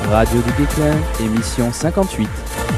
Radio du Déclin, émission 58.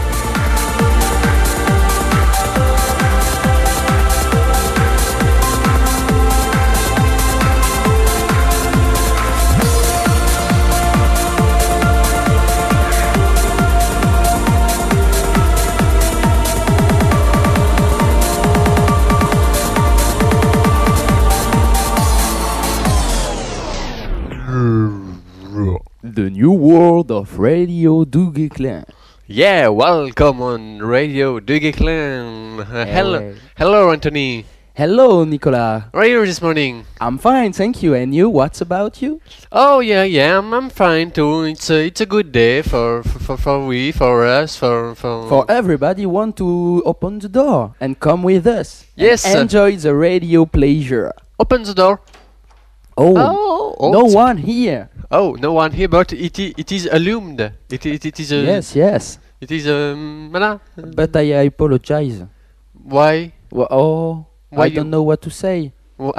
The New World of Radio du Déclin. Yeah, welcome on Radio du Déclin. Hello, Anthony. Hello, Nicolas. How are you this morning? I'm fine, thank you. And you? What's about you? Oh yeah, I'm fine too. It's a good day for us. For everybody, want to open the door and come with us. Yes. And enjoy the radio pleasure. Open the door. Oh, no it's- one here. Oh, no one here, but it is illumined. It is. Yes. It is. Voilà. But I apologize. Why? I Why you- don't know what to say.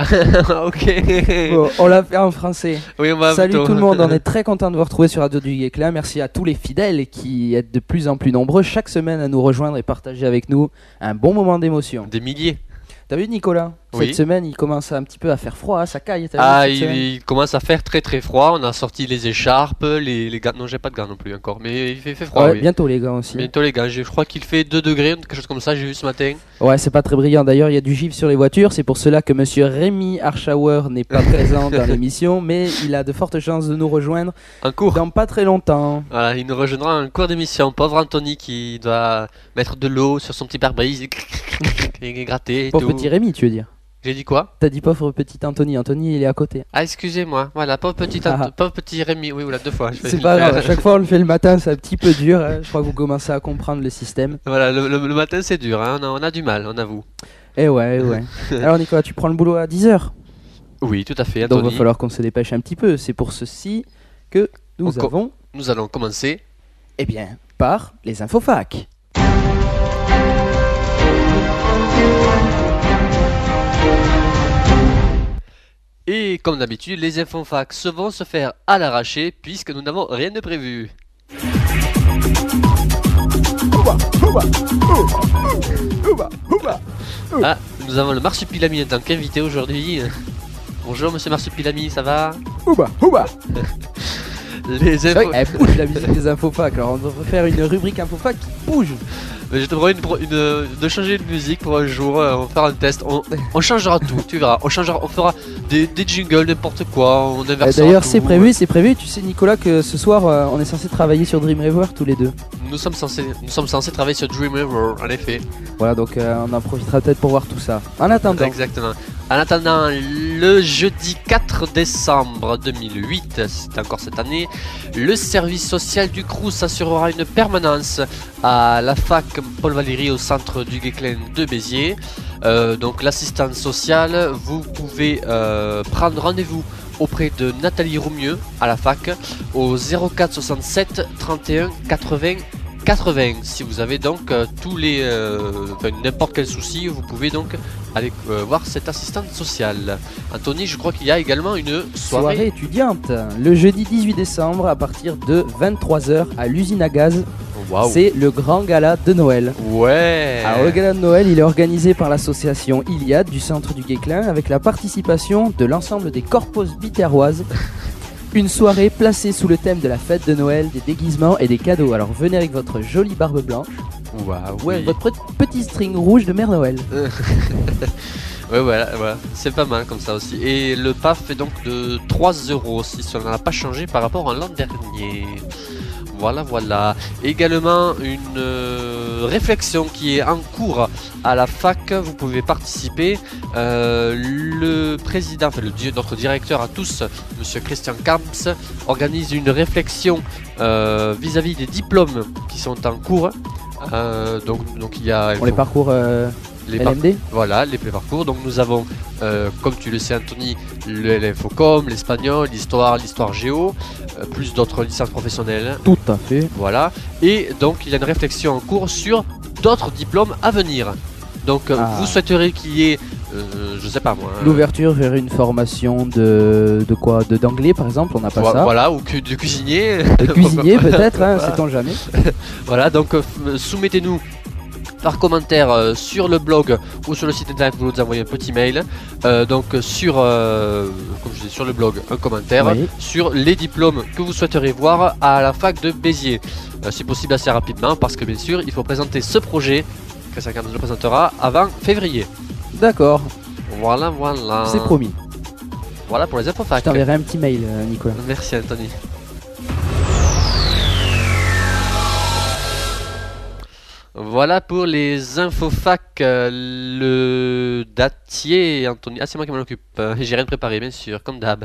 Ok. Bon, on l'a fait en français. Oui, on va Salut plutôt- tout le monde, on est très content de vous retrouver sur Radio du Déclin. Merci à tous les fidèles qui êtes de plus en plus nombreux chaque semaine à nous rejoindre et partager avec nous un bon moment d'émotion. Des milliers. T'as vu Nicolas? Oui. Cette semaine il commence un petit peu à faire froid, ça caille. T'as Ah, vu, cette semaine il commence à faire très très froid. On a sorti les écharpes, les gants. Non, j'ai pas de gants non plus encore, mais il fait froid. Ouais, Oui. bientôt les gars aussi. Bientôt les gars, je crois qu'il fait 2 degrés, quelque chose comme ça, j'ai vu ce matin. Ouais, c'est pas très brillant. D'ailleurs, il y a du givre sur les voitures. C'est pour cela que monsieur Rémi Archauer n'est pas présent dans l'émission, mais il a de fortes chances de nous rejoindre Un cours. dans pas très longtemps. Voilà, il nous rejoindra en cours d'émission. Pauvre Anthony qui doit mettre de l'eau sur son petit pare-brise et gratter et Pauvre tout. petit Rémi, tu veux dire? J'ai dit quoi? T'as dit pauvre petit Anthony. Anthony, il est à côté. Ah, excusez-moi. Voilà, pauvre petit Rémi. Oui, voilà, 2 fois. je vais C'est le pas faire. grave, à chaque fois on le fait le matin, c'est un petit peu dur. Hein. Je crois que vous commencez à comprendre le système. Voilà, le matin c'est dur, hein. On a du mal, on avoue. Eh ouais. Alors Nicolas, tu prends le boulot à 10h. Oui, tout à fait, Donc il Anthony. va falloir qu'on se dépêche un petit peu. C'est pour ceci que nous Encore. avons, Nous allons commencer. eh bien, par les infofacs. Et comme d'habitude, les infofacs vont se faire à l'arraché puisque nous n'avons rien de prévu. Ah, nous avons le Marsupilami en tant qu'invité aujourd'hui. Bonjour monsieur Marsupilami, ça va? Les C'est vrai infos... qu'elle bouge la musique des infofacs. Alors on devrait faire une rubrique infofac qui bouge. Je te promets de changer de musique pour un jour, on va faire un test, on changera tout, tu verras, on fera des jingles, n'importe quoi, on inversera D'ailleurs tout. c'est prévu. Tu sais Nicolas que ce soir on est censé travailler sur Dreamweaver tous les deux. Nous sommes censés travailler sur Dreamweaver, en effet. Voilà, donc on en profitera peut-être pour voir tout ça. En attendant, Exactement. En attendant, le jeudi 4 décembre 2008, c'est encore cette année, le service social du Crous assurera une permanence à la fac Paul Valéry au centre du Guesclin de Béziers. Donc l'assistance sociale, vous pouvez prendre rendez-vous auprès de Nathalie Roumieux à la fac au 04 67 31 80 80. Si vous avez donc n'importe quel souci, vous pouvez donc aller voir cette assistante sociale. Anthony, je crois qu'il y a également une soirée étudiante, le jeudi 18 décembre à partir de 23h à l'usine à gaz. Waouh. C'est le grand gala de Noël. Ouais. Alors le gala de Noël, il est organisé par l'association Iliade du centre du Guesclin avec la participation de l'ensemble des corpos biterroises. Une soirée placée sous le thème de la fête de Noël, des déguisements et des cadeaux. Alors venez avec votre jolie barbe blanche Waouh. ou avec Oui. votre petit string rouge de Mère Noël. Ouais, voilà. C'est pas mal comme ça aussi. Et le PAF est donc de 3 € si cela n'a pas changé par rapport à l'an dernier. Voilà. Également une réflexion qui est en cours à la fac. Vous pouvez participer. Le président, notre directeur à tous, monsieur Christian Camps, organise une réflexion vis-à-vis des diplômes qui sont en cours. Donc il y a. On les parcours LMD. Voilà, les parcours. Donc nous avons, comme tu le sais Anthony, l'infocom, l'espagnol, l'histoire géo, plus d'autres licences professionnelles. Tout à fait. Voilà. Et donc il y a une réflexion en cours sur d'autres diplômes à venir. Donc vous souhaiteriez qu'il y ait, je sais pas moi... l'ouverture vers une formation de quoi? D'anglais par exemple, on n'a pas ça. Voilà, ou de cuisinier. De cuisinier peut-être, hein, sait-on jamais. Voilà, donc soumettez-nous par commentaire sur le blog ou sur le site internet, vous nous envoyez un petit mail. Donc sur, comme je dis, sur le blog, un commentaire sur les diplômes que vous souhaiteriez voir à la fac de Béziers. Si possible assez rapidement, parce que bien sûr, il faut présenter ce projet. Christian Carnes le présentera avant février. D'accord. Voilà. C'est promis. Voilà pour les infos fac. Je t'enverrai un petit mail, Nicolas. Merci Anthony. Voilà pour les infos fac, le datier, Anthony. Ah, c'est moi qui m'en occupe. J'ai rien préparé, bien sûr, comme d'hab.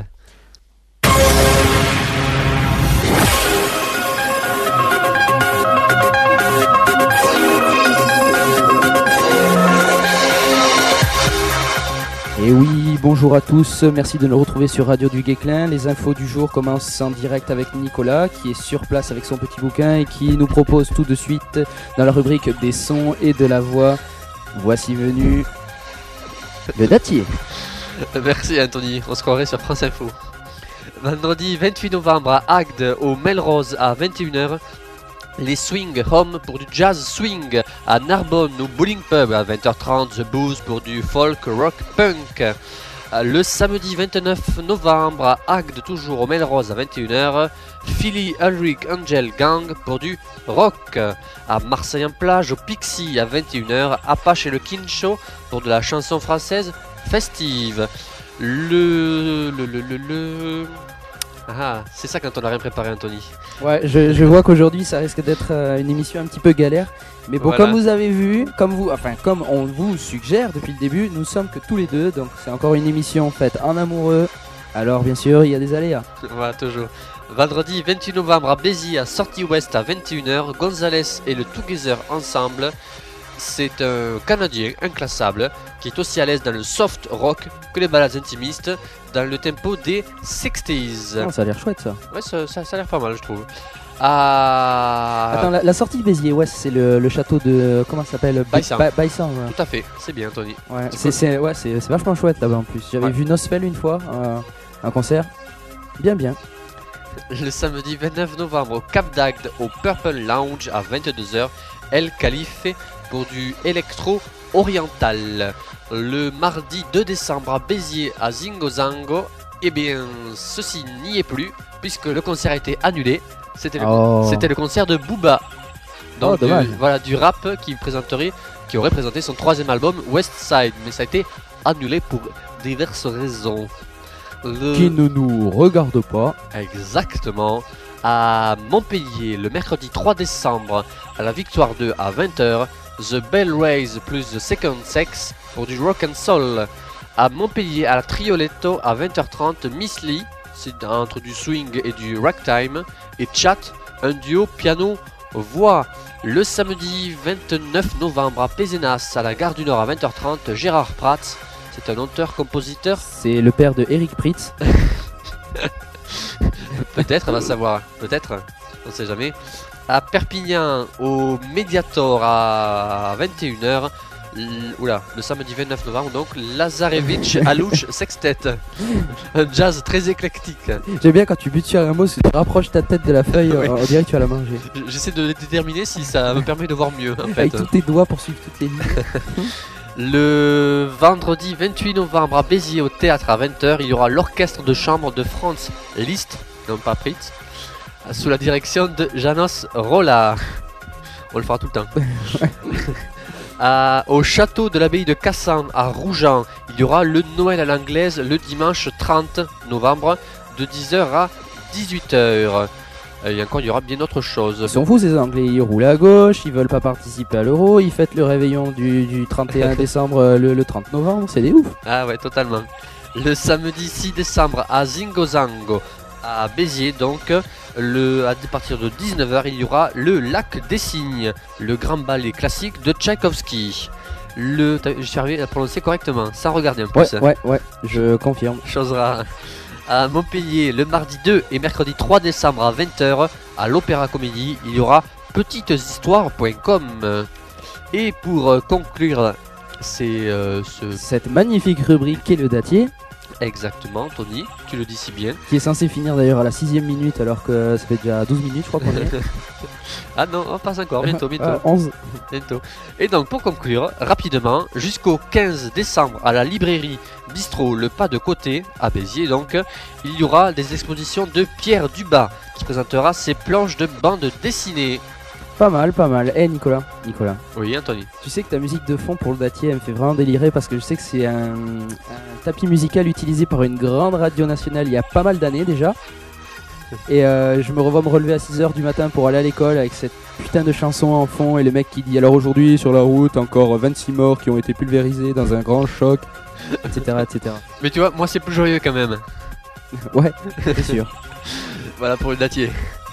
Et oui, bonjour à tous, merci de nous retrouver sur Radio du Guesclin. Les infos du jour commencent en direct avec Nicolas qui est sur place avec son petit bouquin et qui nous propose tout de suite dans la rubrique des sons et de la voix. Voici venu le datier. Merci Anthony, on se croirait sur France Info. Vendredi 28 novembre à Agde au Melrose à 21h. Les Swing Home pour du jazz swing à Narbonne au Bowling Pub à 20h30, The Booze pour du folk rock punk. Le samedi 29 novembre à Agde, toujours au Melrose à 21h, Philly Ulrich Angel Gang pour du rock. À Marseille en plage au Pixie à 21h, Apache et le Kincho pour de la chanson française festive. Ah, c'est ça quand on a rien préparé, Anthony. Ouais, je vois qu'aujourd'hui ça risque d'être une émission un petit peu galère. Mais bon, voilà. Comme vous avez vu, comme on vous suggère depuis le début, nous sommes que tous les deux. Donc c'est encore une émission faite en amoureux. Alors bien sûr, il y a des aléas. Voilà, toujours. Vendredi 28 novembre à Béziers, à Sortie Ouest à 21h, Gonzalez et le Together Ensemble. C'est un Canadien inclassable qui est aussi à l'aise dans le soft rock que les ballades intimistes dans le tempo des 60s. Oh, ça a l'air chouette ça. Ouais, ça a l'air pas mal, je trouve. Attends, la sortie de Béziers, ouais, c'est le château de... Comment ça s'appelle? Baïsan. Baïsan, ouais. Tout à fait, c'est bien, Tony. Ouais, c'est vachement chouette là-bas en plus. J'avais vu Nosfell une fois, un concert. Bien. Le samedi 29 novembre au Cap d'Agde, au Purple Lounge à 22h, El Khalife pour du électro oriental. Le mardi 2 décembre à Béziers, à Zingo Zango, eh bien, ceci n'y est plus puisque le concert a été annulé. C'était le concert de Booba. Donc du rap qui aurait présenté son troisième album West Side, mais ça a été annulé pour diverses raisons. Qui ne nous regarde pas. Exactement. À Montpellier, le mercredi 3 décembre, à la Victoire 2 à 20h, The Bell Raise plus The Second Sex pour du rock and soul. À Montpellier, à la Trioletto à 20h30, Miss Lee, c'est entre du swing et du ragtime, et Chat, un duo piano-voix. Le samedi 29 novembre à Pézenas, à la Gare du Nord à 20h30, Gérard Prats, c'est un auteur-compositeur. C'est le père de Eric Pritz. Peut-être, on va savoir. Peut-être, on ne sait jamais. À Perpignan, au Mediator à 21h. Le samedi 29 novembre, donc Lazarevich Alouche Sextet. Un jazz très éclectique. J'aime bien quand tu butes sur un mot, si tu rapproches ta tête de la feuille, on dirait que tu vas la manger. J'essaie de déterminer si ça me permet de voir mieux. En fait. Avec tous tes doigts pour suivre toutes les lignes. Le vendredi 28 novembre à Béziers au théâtre à 20h, il y aura l'orchestre de chambre de Franz Liszt, non pas Pritz, sous la direction de Janos Rolla. On le fera tout le temps. Au château de l'abbaye de Cassan à Rougeant, il y aura le Noël à l'anglaise le dimanche 30 novembre de 10h à 18h. Et encore, il y aura bien autre chose. Ils sont fous ces Anglais, ils roulent à gauche, ils veulent pas participer à l'euro, ils fêtent le réveillon du 31 décembre le 30 novembre, c'est des ouf. Ah ouais, totalement. Le samedi 6 décembre à Zingozango, à Béziers donc, à partir de 19h, il y aura le Lac des Cygnes, le grand ballet classique de Tchaïkovski. Je suis arrivé à prononcer correctement, sans regarder un peu. Ouais, je confirme. Chose rare. À Montpellier, le mardi 2 et mercredi 3 décembre à 20h, à l'Opéra Comédie, il y aura petiteshistoires.com. Et pour conclure C'est cette magnifique rubrique qu'est le datier, exactement, Tony, tu le dis si bien. qui est censé finir d'ailleurs à la 6ème minute alors que ça fait déjà 12 minutes je crois qu'on est. Ah non, on passe encore, bientôt. 11. Bientôt. Et donc pour conclure, rapidement, jusqu'au 15 décembre à la librairie Bistrot Le Pas de Côté, à Béziers donc, il y aura des expositions de Pierre Dubas qui présentera ses planches de bande dessinée. Pas mal, pas mal. Nicolas, Oui, Anthony. tu sais que ta musique de fond pour le datier elle me fait vraiment délirer parce que je sais que c'est un tapis musical utilisé par une grande radio nationale il y a pas mal d'années déjà. Et je me revois me relever à 6h du matin pour aller à l'école avec cette putain de chanson en fond et le mec qui dit alors aujourd'hui sur la route encore 26 morts qui ont été pulvérisés dans un grand choc, etc. etc. Mais tu vois, moi c'est plus joyeux quand même. Ouais, c'est sûr. Voilà pour le datier.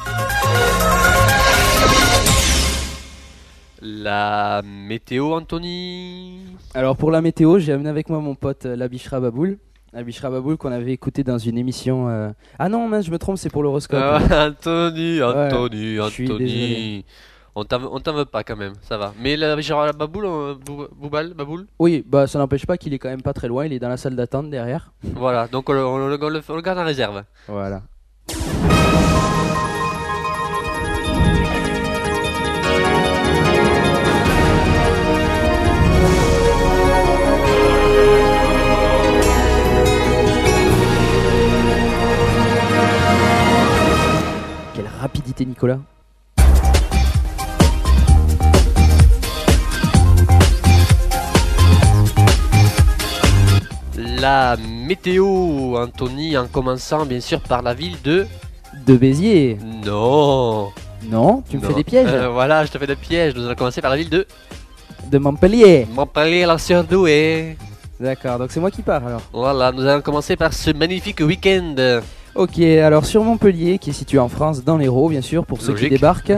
La météo, Anthony. Alors pour la météo, j'ai amené avec moi mon pote la Bichra Baboul. La Bichra Baboul qu'on avait écouté dans une émission. Ah non, mince, je me trompe, c'est pour l'horoscope. Anthony. suis désolé. On t'en veut pas quand même, ça va. Mais la Bichra Baboul, Baboul. Oui, bah ça n'empêche pas qu'il est quand même pas très loin, il est dans la salle d'attente derrière. Voilà, donc on le garde en réserve. Voilà. Quelle rapidité, Nicolas. La météo, Anthony, en commençant bien sûr par la ville de Béziers. Non. Non, tu me fais des pièges. Voilà, je te fais des pièges. Nous allons commencer par la ville de Montpellier. Montpellier-la-Surdouée. D'accord, donc c'est moi qui pars alors. Voilà, nous allons commencer par ce magnifique week-end. Ok, alors sur Montpellier, qui est situé en France, dans l'Hérault bien sûr, pour ceux qui débarquent.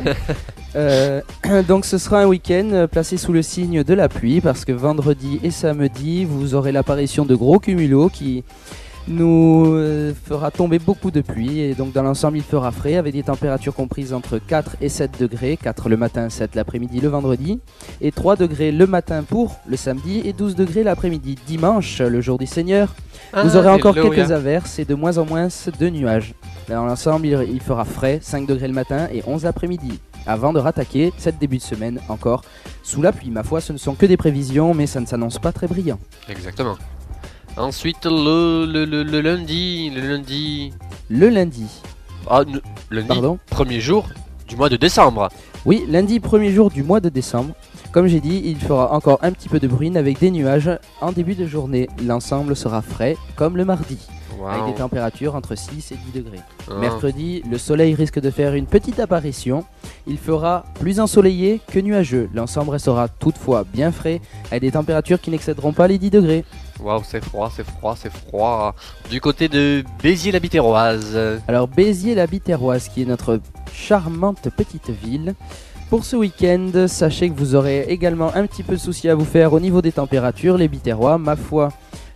Donc ce sera un week-end placé sous le signe de la pluie, parce que vendredi et samedi, vous aurez l'apparition de gros cumulos qui nous fera tomber beaucoup de pluie. Et donc dans l'ensemble, il fera frais, avec des températures comprises entre 4 et 7 degrés. 4 le matin, 7 l'après-midi, le vendredi. Et 3 degrés le matin pour le samedi, et 12 degrés l'après-midi. Dimanche, le jour du Seigneur, vous aurez encore quelques averses et de moins en moins de nuages. Dans l'ensemble, il fera frais, 5 degrés le matin et 11 l'après-midi. Avant de rattaquer cette début de semaine encore sous la pluie. Ma foi, ce ne sont que des prévisions, mais ça ne s'annonce pas très brillant. Exactement. Ensuite, le lundi. Le lundi. Ah, lundi, pardon, premier jour du mois de décembre. Oui, lundi, premier jour du mois de décembre. Comme j'ai dit, il fera encore un petit peu de bruine avec des nuages en début de journée. L'ensemble sera frais comme le mardi, avec des températures entre 6 et 10 degrés. Mercredi, le soleil risque de faire une petite apparition. Il fera plus ensoleillé que nuageux. L'ensemble restera toutefois bien frais, avec des températures qui n'excéderont pas les 10 degrés. Waouh, c'est froid. Du côté de Béziers-la-Biterroise. Alors Béziers-la-Biterroise, qui est notre charmante petite ville. Pour ce week-end, sachez que vous aurez également un petit peu de souci à vous faire au niveau des températures. Les Biterrois, ma foi,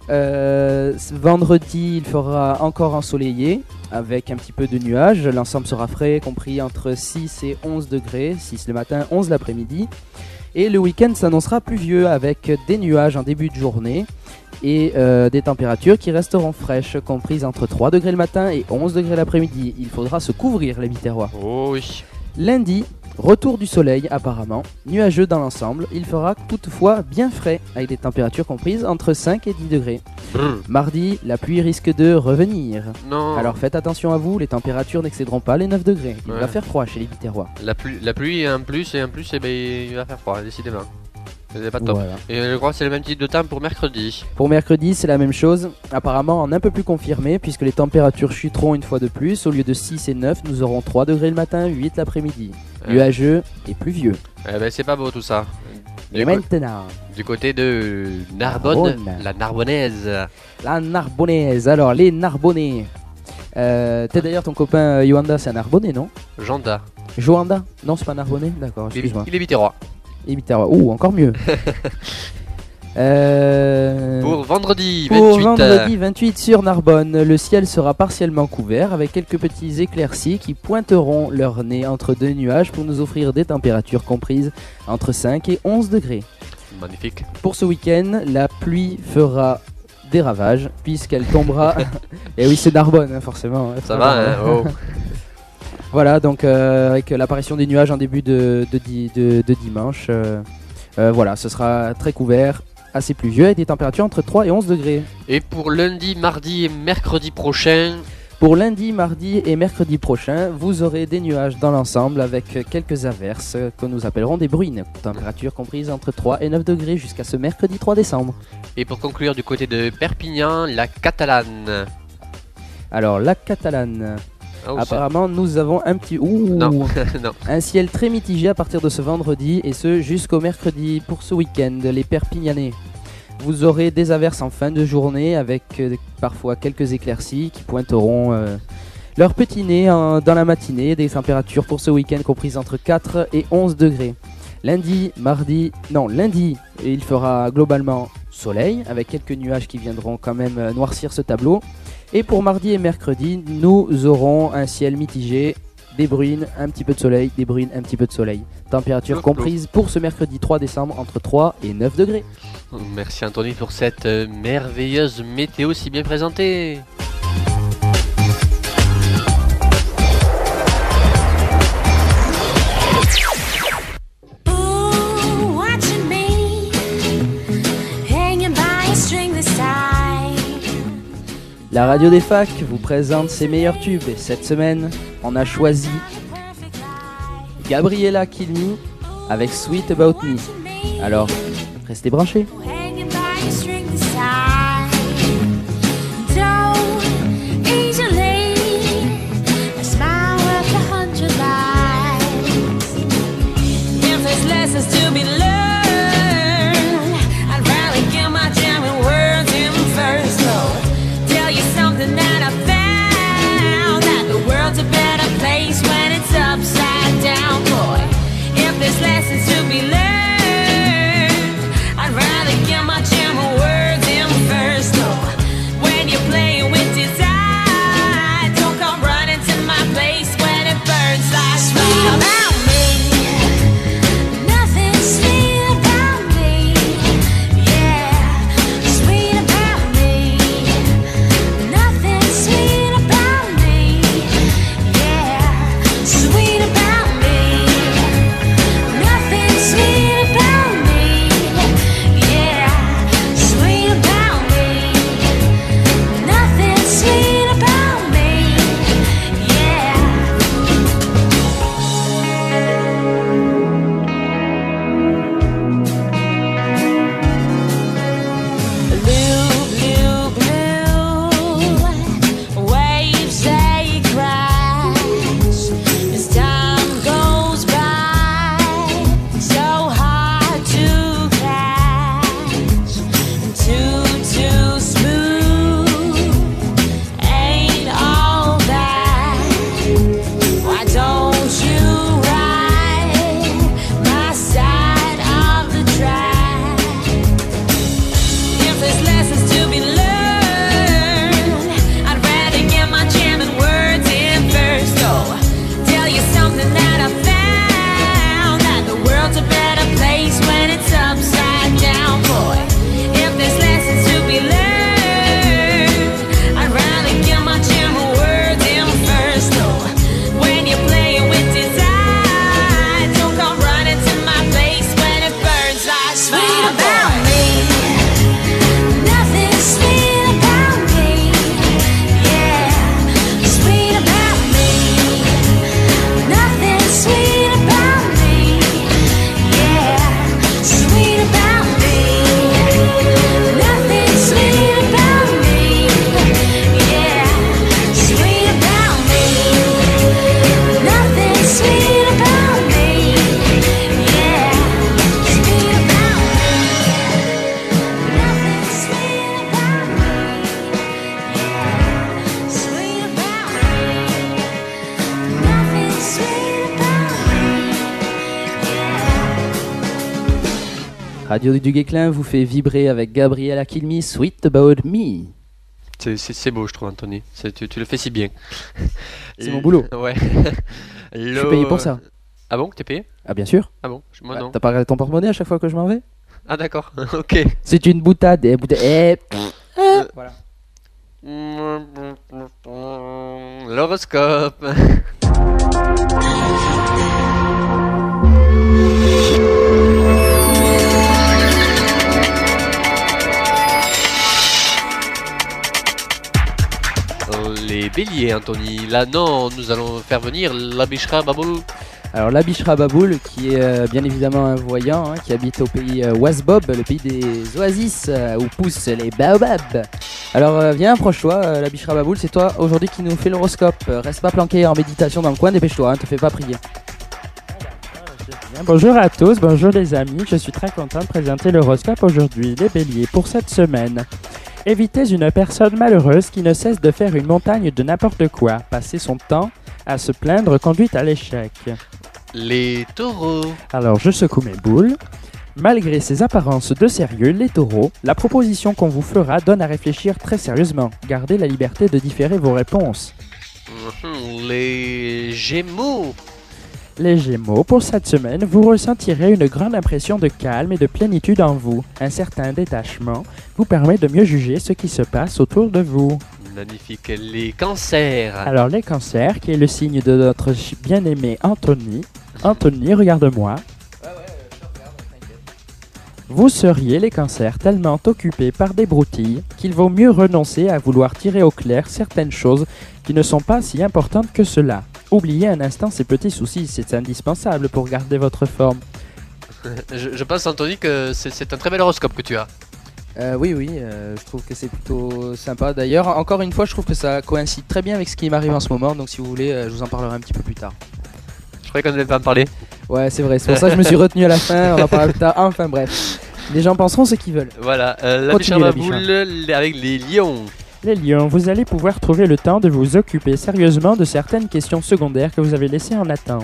vendredi, il fera encore ensoleillé avec un petit peu de nuages. L'ensemble sera frais, compris entre 6 et 11 degrés, 6 le matin, 11 l'après-midi. Et le week-end s'annoncera pluvieux avec des nuages en début de journée et des températures qui resteront fraîches, comprises entre 3 degrés le matin et 11 degrés l'après-midi. Il faudra se couvrir, les Biterrois. Oh oui. Lundi, retour du soleil apparemment, nuageux dans l'ensemble, il fera toutefois bien frais avec des températures comprises entre 5 et 10 degrés. Mardi, la pluie risque de revenir. Non. Alors faites attention à vous, les températures n'excéderont pas les 9 degrés. Il va faire froid chez les Biterrois. La pluie est un plus, et il va faire froid, décidément. C'est pas top. Voilà. Et je crois que c'est le même type de temps pour mercredi. Pour mercredi, c'est la même chose. Apparemment, en un peu plus confirmé, puisque les températures chuteront une fois de plus. Au lieu de 6 et 9, nous aurons 3 degrés le matin, 8 l'après-midi. Nuageux et pluvieux. C'est pas beau tout ça. Et maintenant, du côté de Narbonne, la Narbonnaise. La Narbonnaise, alors les Narbonnais. T'es d'ailleurs ton copain Yoanda, c'est un Narbonnais, non? Janda. Joanda? Non, c'est pas Narbonnais? D'accord, excuse-moi. Il est Biterrois. Et Biterrois. Ouh, encore mieux. Pour vendredi 28. Pour vendredi 28 sur Narbonne, le ciel sera partiellement couvert avec quelques petits éclaircies qui pointeront leur nez entre deux nuages pour nous offrir des températures comprises entre 5 et 11 degrés. Magnifique. Pour ce week-end, la pluie fera des ravages puisqu'elle tombera. Et oui, c'est Narbonne, hein, forcément. Ça va, hein, oh. Voilà, donc avec l'apparition des nuages en début de dimanche, voilà, ce sera très couvert, assez pluvieux, avec des températures entre 3 et 11 degrés. Et pour lundi, mardi et mercredi prochain? Pour lundi, mardi et mercredi prochain, vous aurez des nuages dans l'ensemble avec quelques averses que nous appellerons des bruines. Température comprise entre 3 et 9 degrés jusqu'à ce mercredi 3 décembre. Et pour conclure, du côté de Perpignan, la Catalane. Alors, la Catalane. Oh, apparemment, nous avons un petit... Ouh, non. Non. Un ciel très mitigé à partir de ce vendredi et ce jusqu'au mercredi pour ce week-end, les Perpignanais. Vous aurez des averses en fin de journée avec parfois quelques éclaircies qui pointeront leur petit nez dans la matinée. Des températures pour ce week-end comprises entre 4 et 11 degrés. Lundi, il fera globalement soleil avec quelques nuages qui viendront quand même noircir ce tableau. Et pour mardi et mercredi, nous aurons un ciel mitigé, des bruines, un petit peu de soleil, des bruines, un petit peu de soleil. Température comprise pour ce mercredi 3 décembre entre 3 et 9 degrés. Merci Anthony pour cette merveilleuse météo si bien présentée. La radio des facs vous présente ses meilleurs tubes et cette semaine, on a choisi Gabriella Kilmi avec Sweet About Me. Alors, restez branchés. Lessons to be learned. I'd rather get my jam words in first. No, when you're playing with desire, don't come running to my place when it burns like sweet about me. Nothing sweet about me. Yeah, sweet about me. Nothing sweet about me. Yeah, sweet about me. Sweet about me, yeah, sweet about me. Nothing sweet about me, yeah. Blue, blue, blue, waves they crash as time goes by. So hard to catch, too smooth, ain't all that. Why don't you ride my side of the track? If there's lessons to be learned, I'd rather get my jamming words in first. So tell you something that I found, that the world's a better place when it's upside down, boy. If there's lessons to be learned, I'd rather get my jamming words in first. No, when you're playing with desire, don't come running to my place when it burns like sweet about me. Nothing sweet about me, yeah, sweet about me. Nothing sweet about me, yeah, sweet about me. Nothing sweet about me, yeah, sweet about me. Nothing sweet about me, yeah, sweet about me. Nothing sweet about me, yeah, sweet about me. Nothing sweet about me, yeah. Radio du Guesclin vous fait vibrer avec Gabriella Kilmi, Sweet About Me. C'est beau, je trouve, Anthony. Tu le fais si bien. C'est mon boulot. Ouais. Je suis payé pour ça. Ah bon, t'es payé? Ah bien sûr. Ah bon, moi non. T'as pas regardé ton porte-monnaie à chaque fois que je m'en vais? Ah d'accord, ok. C'est une boutade. Voilà. L'horoscope. Les béliers, Anthony. Là, non, nous allons faire venir la Bishra Baboul. Alors la Bishra Baboul, qui est bien évidemment un voyant, qui habite au pays Wasbob, le pays des oasis, où poussent les baobabs. Alors viens, approche-toi, la Bishra Baboul, c'est toi aujourd'hui qui nous fait l'horoscope. Reste pas planqué en méditation dans le coin, dépêche-toi, te fais pas prier. Bonjour à tous, bonjour les amis, je suis très content de présenter l'horoscope aujourd'hui, les béliers, pour cette semaine. Évitez une personne malheureuse qui ne cesse de faire une montagne de n'importe quoi. Passer son temps à se plaindre conduit à l'échec. Les taureaux. Alors je secoue mes boules. Malgré ses apparences de sérieux, les taureaux, la proposition qu'on vous fera donne à réfléchir très sérieusement. Gardez la liberté de différer vos réponses. Les gémeaux. Les Gémeaux, pour cette semaine, vous ressentirez une grande impression de calme et de plénitude en vous. Un certain détachement vous permet de mieux juger ce qui se passe autour de vous. Magnifique. Les cancers. Alors les cancers, qui est le signe de notre bien-aimé Anthony. Anthony, regarde-moi. Vous seriez les cancers tellement occupés par des broutilles qu'il vaut mieux renoncer à vouloir tirer au clair certaines choses qui ne sont pas si importantes que cela. Oubliez un instant ces petits soucis, c'est indispensable pour garder votre forme. Je pense, Anthony, que c'est un très bel horoscope que tu as. Oui, je trouve que c'est plutôt sympa. D'ailleurs, encore une fois, je trouve que ça coïncide très bien avec ce qui m'arrive en ce moment, donc si vous voulez, je vous en parlerai un petit peu plus tard. Je croyais qu'on n'allait pas en parler. Ouais, c'est vrai, c'est pour ça que je me suis retenu à la fin, on en parlera plus tard. Enfin bref, les gens penseront ce qu'ils veulent. Voilà, la Continue, la Bishra Baboul avec les lions. Les lions, vous allez pouvoir trouver le temps de vous occuper sérieusement de certaines questions secondaires que vous avez laissées en attente.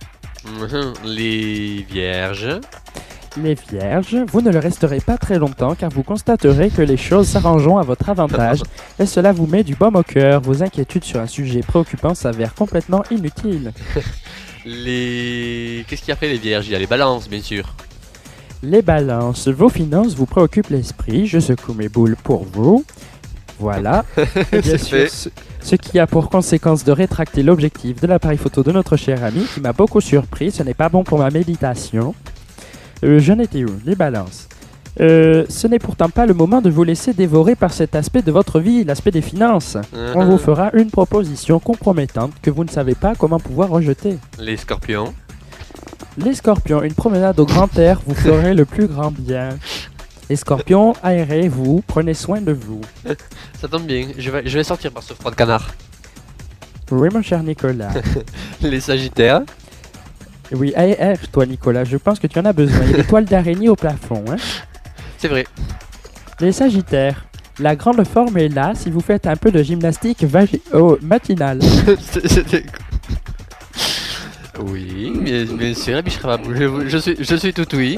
Les vierges. Les vierges, vous ne le resterez pas très longtemps car vous constaterez que les choses s'arrangeront à votre avantage et cela vous met du baume au cœur. Vos inquiétudes sur un sujet préoccupant s'avèrent complètement inutiles. Qu'est-ce qu'il y a après les vierges? Il y a les balances, bien sûr. Les balances, vos finances vous préoccupent l'esprit. Je secoue mes boules pour vous. Voilà. Et bien C'est sûr, fait. ce qui a pour conséquence de rétracter l'objectif de l'appareil photo de notre cher ami qui m'a beaucoup surpris. Ce n'est pas bon pour ma méditation. J'en étais où? Les balances. Ce n'est pourtant pas le moment de vous laisser dévorer par cet aspect de votre vie, l'aspect des finances. On vous fera une proposition compromettante que vous ne savez pas comment pouvoir rejeter. Les scorpions. Les scorpions, une promenade au grand air vous ferait le plus grand bien. Les scorpions, aérez-vous, prenez soin de vous. Ça tombe bien, je vais sortir par ce froid de canard. Oui, mon cher Nicolas. Les sagittaires. Oui, aère-toi, Nicolas, je pense que tu en as besoin. Il y a des toiles d'araignée au plafond. Hein. C'est vrai. Les sagittaires, la grande forme est là si vous faites un peu de gymnastique matinale. C'était- Oui, bien sûr, la Bishra Baboul. Je suis tout oui.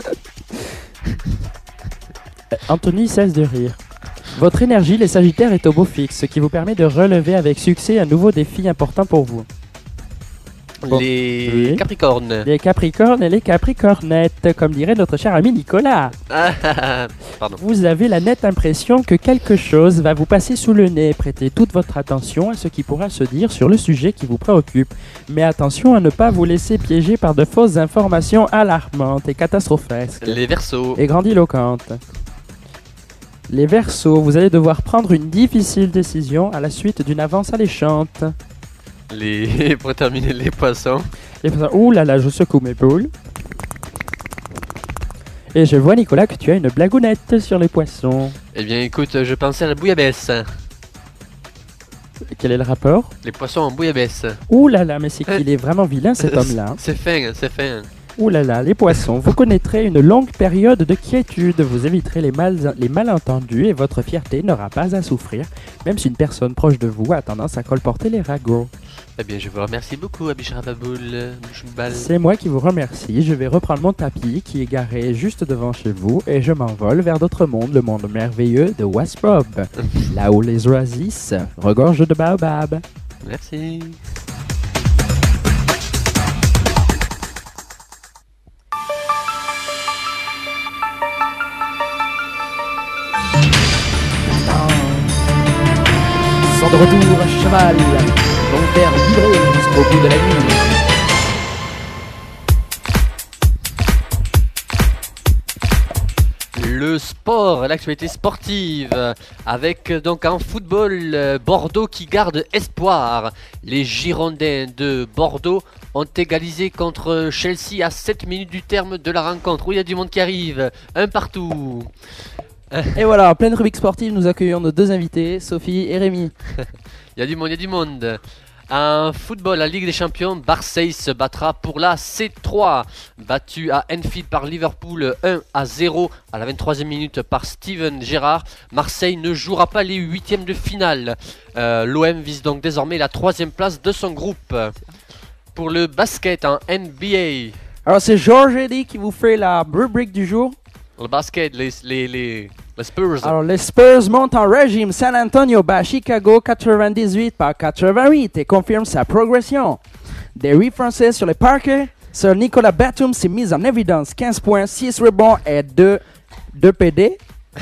Anthony cesse de rire. Votre énergie, les sagittaires, est au beau fixe, ce qui vous permet de relever avec succès un nouveau défi important pour vous. Bon. Les Oui. capricornes. Les capricornes et les capricornettes, comme dirait notre cher ami Nicolas. Pardon. Vous avez la nette impression que quelque chose va vous passer sous le nez. Prêtez toute votre attention à ce qui pourra se dire sur le sujet qui vous préoccupe. Mais attention à ne pas vous laisser piéger par de fausses informations alarmantes et catastrophesques. Les versos. Et grandiloquentes. Les Verseaux, vous allez devoir prendre une difficile décision à la suite d'une avance alléchante. Pour terminer, les poissons. Et ouh là là, je secoue mes boules. Et je vois, Nicolas, que tu as une blagounette sur les poissons. Eh bien, écoute, je pensais à la bouillabaisse. Quel est le rapport? Les poissons en bouillabaisse. Ouh là là, mais c'est qu'il est vraiment vilain cet homme-là. C'est fin, c'est fin. Ouh là là, les poissons, vous connaîtrez une longue période de quiétude, vous éviterez les malentendus et votre fierté n'aura pas à souffrir, même si une personne proche de vous a tendance à colporter les ragots. Eh bien, je vous remercie beaucoup, Bishra Baboul. Mouchoumbal. C'est moi qui vous remercie, je vais reprendre mon tapis qui est garé juste devant chez vous et je m'envole vers d'autres mondes, le monde merveilleux de Wasbob, là où les oasis regorgent de baobab. Merci. sont de retour à cheval. Ils vont faire vibrer jusqu'au bout de la nuit. Le sport, l'actualité sportive, avec donc en football Bordeaux qui garde espoir. Les Girondins de Bordeaux ont égalisé contre Chelsea à 7 minutes du terme de la rencontre. Où il y a du monde qui arrive, un partout. Et voilà, en pleine rubrique sportive, nous accueillons nos deux invités, Sophie et Rémi. Il y a du monde, il y a du monde. En football, la Ligue des Champions, Marseille se battra pour la C3. Battu à Anfield par Liverpool 1-0 à la 23e minute par Steven Gerrard, Marseille ne jouera pas les huitièmes de finale. L'OM vise donc désormais la 3e place de son groupe. Pour le basket en NBA, Alors c'est Georges Eddy qui vous fait la rubrique du jour. le basket, les Spurs. Alors les Spurs montent en régime. San Antonio bat Chicago 98 par 88 et confirme sa progression. Des 8 Français sur les parquets. Sir Nicolas Batum s'est mis en évidence. 15 points, 6 rebonds et 2 PD.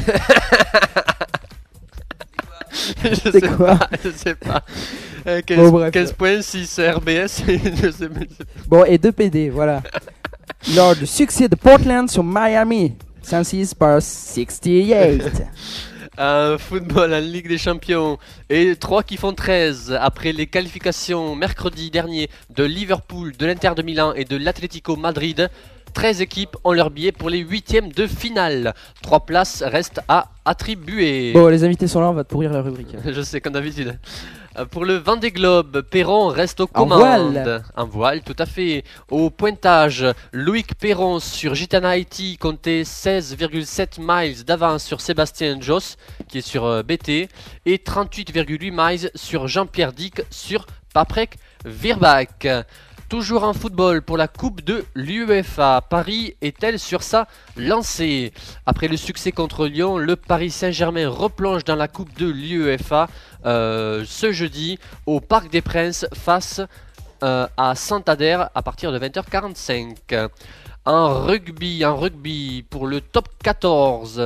C'est quoi? Je sais pas. Bon, bref. 15 points, 6 RBS. je sais pas. Bon, et 2 PD, voilà. Lors du succès de Portland sur Miami. 106 par 68. Football en Ligue des Champions et 3 qui font 13 après les qualifications mercredi dernier de Liverpool, de l'Inter de Milan et de l'Atlético Madrid. 13 équipes ont leur billet pour les huitièmes de finale. 3 places restent à attribuer. Bon, les invités sont là, on va te pourrir la rubrique. Je sais, comme d'habitude. Pour le Vendée Globe, Perron reste aux En commandes. voile. En voile, tout à fait. Au pointage, Loïc Perron sur Gitana Haïti comptait 16,7 miles d'avance sur Sébastien Josse, qui est sur BT, et 38,8 miles sur Jean-Pierre Dick sur Paprec Virbach. Toujours en football pour la Coupe de l'UEFA, Paris est-elle sur sa lancée? Après le succès contre Lyon, le Paris Saint-Germain replonge dans la Coupe de l'UEFA ce jeudi au Parc des Princes face à Santander à partir de 20h45. En rugby pour le top 14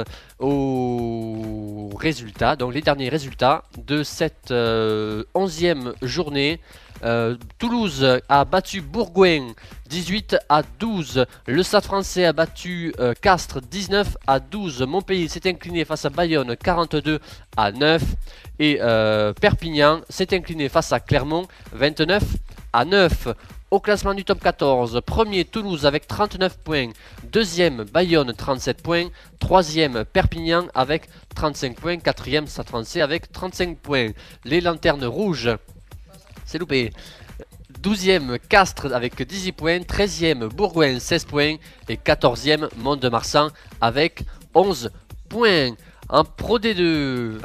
aux résultats, donc les derniers résultats de cette 11e journée. Toulouse a battu Bourgoin 18-12. Le Stade Français a battu Castres 19-12. Montpellier s'est incliné face à Bayonne 42-9. Et Perpignan s'est incliné face à Clermont 29-9. Au classement du top 14, premier Toulouse avec 39 points, deuxième Bayonne 37 points, troisième Perpignan avec 35 points, quatrième Stade Français avec 35 points. Les lanternes rouges, c'est loupé. 12e Castres avec 18 points, 13e Bourgoin 16 points et 14e Mont-de-Marsan avec 11 points. En Pro D2,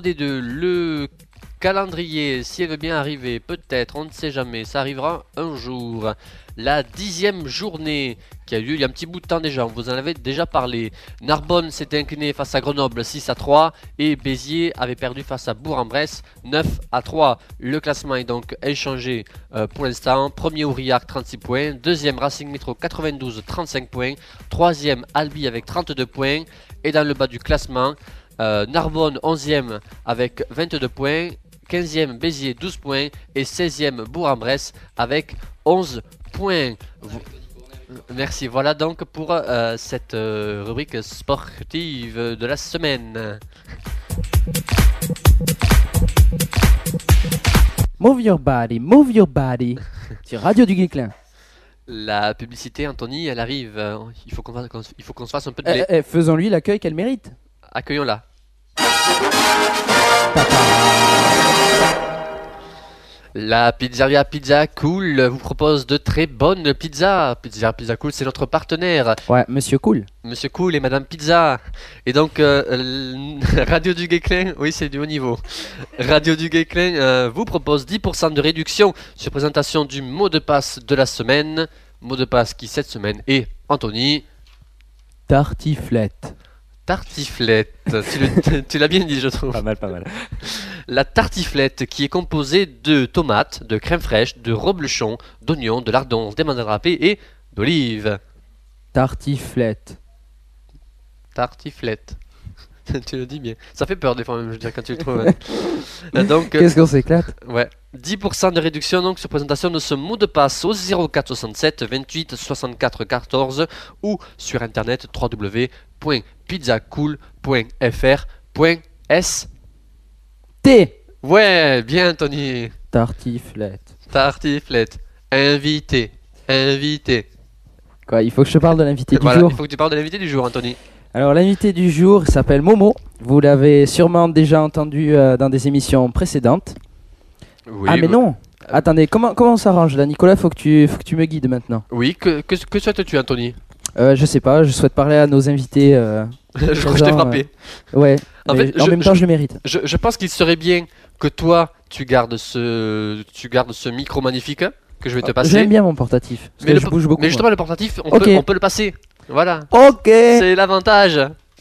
le calendrier, si elle veut bien arriver, peut-être, on ne sait jamais, ça arrivera un jour. La 10e journée qui a eu lieu il y a un petit bout de temps déjà, on vous en avait déjà parlé. Narbonne s'était incliné face à Grenoble 6-3 et Béziers avait perdu face à Bourg-en-Bresse 9-3. Le classement est donc inchangé pour l'instant. Premier Aurillac 36 points, deuxième Racing Métro 92 35 points, troisième Albi avec 32 points et dans le bas du classement Narbonne 11e avec 22 points, 15e Béziers 12 points et 16e Bourg-en-Bresse avec 11 points. Merci, voilà donc pour cette rubrique sportive de la semaine. Move your body. Sur Radio du Guéclin. La publicité, Anthony, elle arrive. Il faut qu'on se fasse un peu de blé. Faisons-lui l'accueil qu'elle mérite. Accueillons-la. La pizzeria Pizza Cool vous propose de très bonnes pizzas. Pizza Cool, c'est notre partenaire. Ouais, Monsieur Cool. Monsieur Cool et Madame Pizza. Et donc, Radio du Guéclin, oui, c'est du haut niveau. Radio du Guéclin vous propose 10% de réduction sur présentation du mot de passe de la semaine. Mot de passe qui, cette semaine, est Anthony. Tartiflette. Tartiflette. Tu l'as bien dit, je trouve. Pas mal. La tartiflette qui est composée de tomates, de crème fraîche, de reblochon, d'oignons, de lardons, d'amandes râpées et d'olives. Tartiflette. Tartiflette. Tu le dis bien. Ça fait peur des fois même, je veux dire, quand tu le trouves. Donc, Qu'est-ce qu'on s'éclate. ouais. 10% de réduction donc sur présentation de ce mot de passe au 04 67 28 64 14 ou sur internet www.pizzacool.fr.s. T. Ouais, bien Tony. Tartiflette. Tartiflette. Invité. Invité. Quoi, il faut que je te parle de l'invité du Voilà, jour. il faut que tu parles de l'invité du jour, Anthony. Alors l'invité du jour s'appelle Momo. Vous l'avez sûrement déjà entendu dans des émissions précédentes. Oui, Ah mais non. Attendez, comment on s'arrange là, Nicolas? Faut que tu me guides maintenant. Oui, que souhaites-tu, Anthony? Je sais pas, je souhaite parler à nos invités. Je crois que je t'ai frappé. Ouais. En mais fait, en même temps, je le mérite. Je pense qu'il serait bien que toi, tu gardes ce micro magnifique que je vais te passer. J'aime bien mon portatif. Parce que je bouge beaucoup. Mais justement, le portatif, on Ok. peut le passer. Voilà. Ok. C'est l'avantage.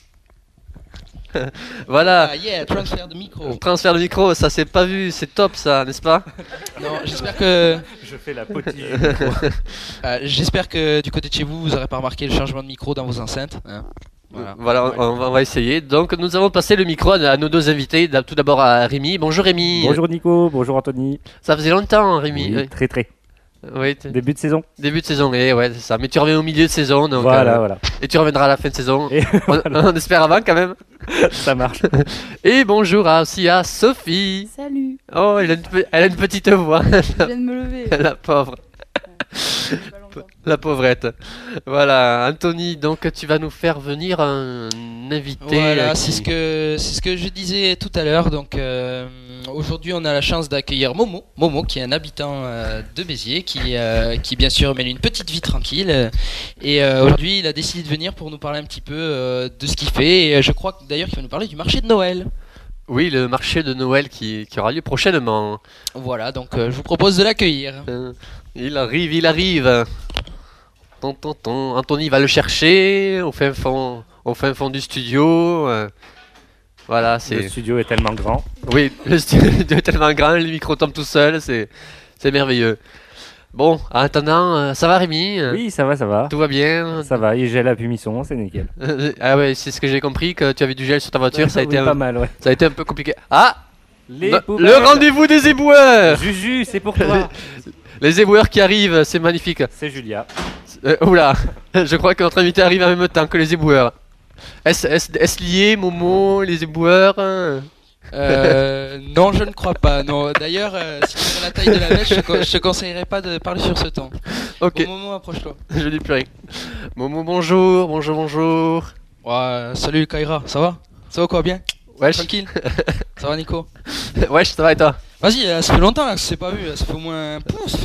Voilà. Ah yeah, transfert de micro. Transfert de micro, ça s'est pas vu, c'est top ça, n'est-ce pas? Non, j'espère que Je fais la potige. j'espère que du côté de chez vous, vous n'aurez pas remarqué le changement de micro dans vos enceintes. Hein. Voilà, on va essayer. Donc, nous avons passé le micro à nos deux invités. Tout d'abord à Rémi. Bonjour Rémi. Bonjour Nico, bonjour Anthony. Ça faisait longtemps, Rémi. Oui, très très. Oui, Début de saison. début de saison, ouais, c'est ça. Mais tu reviens au milieu de saison, donc, Voilà. et tu reviendras à la fin de saison. Et On espère avant quand même. ça marche. Et bonjour aussi à Sophie. Salut, Oh, elle a une petite voix, je viens de me lever. la pauvre. Pas longtemps. La pauvrette. Voilà, Anthony, donc tu vas nous faire venir un invité. Voilà, qui- c'est ce que je disais tout à l'heure. Donc aujourd'hui, on a la chance d'accueillir Momo, qui est un habitant de Béziers, qui bien sûr mène une petite vie tranquille. Et aujourd'hui, il a décidé de venir pour nous parler un petit peu de ce qu'il fait. Et je crois que, d'ailleurs qu'il va nous parler du marché de Noël. Oui, le marché de Noël qui aura lieu prochainement. Voilà, donc je vous propose de l'accueillir. Il arrive. Anthony va le chercher au fin fond du studio. Voilà, Le c'est. studio est tellement grand. Oui, le studio est tellement grand, le micro tombe tout seul, c'est merveilleux. Bon, en attendant, ça va Rémi? Oui, ça va. Tout va bien? Ça va, il gèle à Pumisson, c'est nickel. Ah ouais, c'est ce que j'ai compris, que tu avais du gel sur ta voiture, ça a Oui, été pas mal, ouais. ça a été un peu compliqué. Ah! Les Le poubelles. rendez-vous des éboueurs! Juju, c'est pour toi. Les éboueurs qui arrivent, c'est magnifique. C'est Julia. Oula, je crois que notre invité arrive en même temps que les éboueurs. Est-ce lié, Momo, les éboueurs? Non, je ne crois pas. Non. D'ailleurs, si tu vois la taille de la mèche, je te conseillerais pas de parler sur ce ton. Ok, Bon, Momo, approche-toi. je dis plus rien. Momo, bonjour. Ouais, salut Kaira, ça va? Ça va quoi, bien? Wesh, Tranquille? Ça va, Nico? wesh, ça va et toi? Vas-y, ça fait longtemps là, que je s'est pas vu. Ça fait au moins. Ça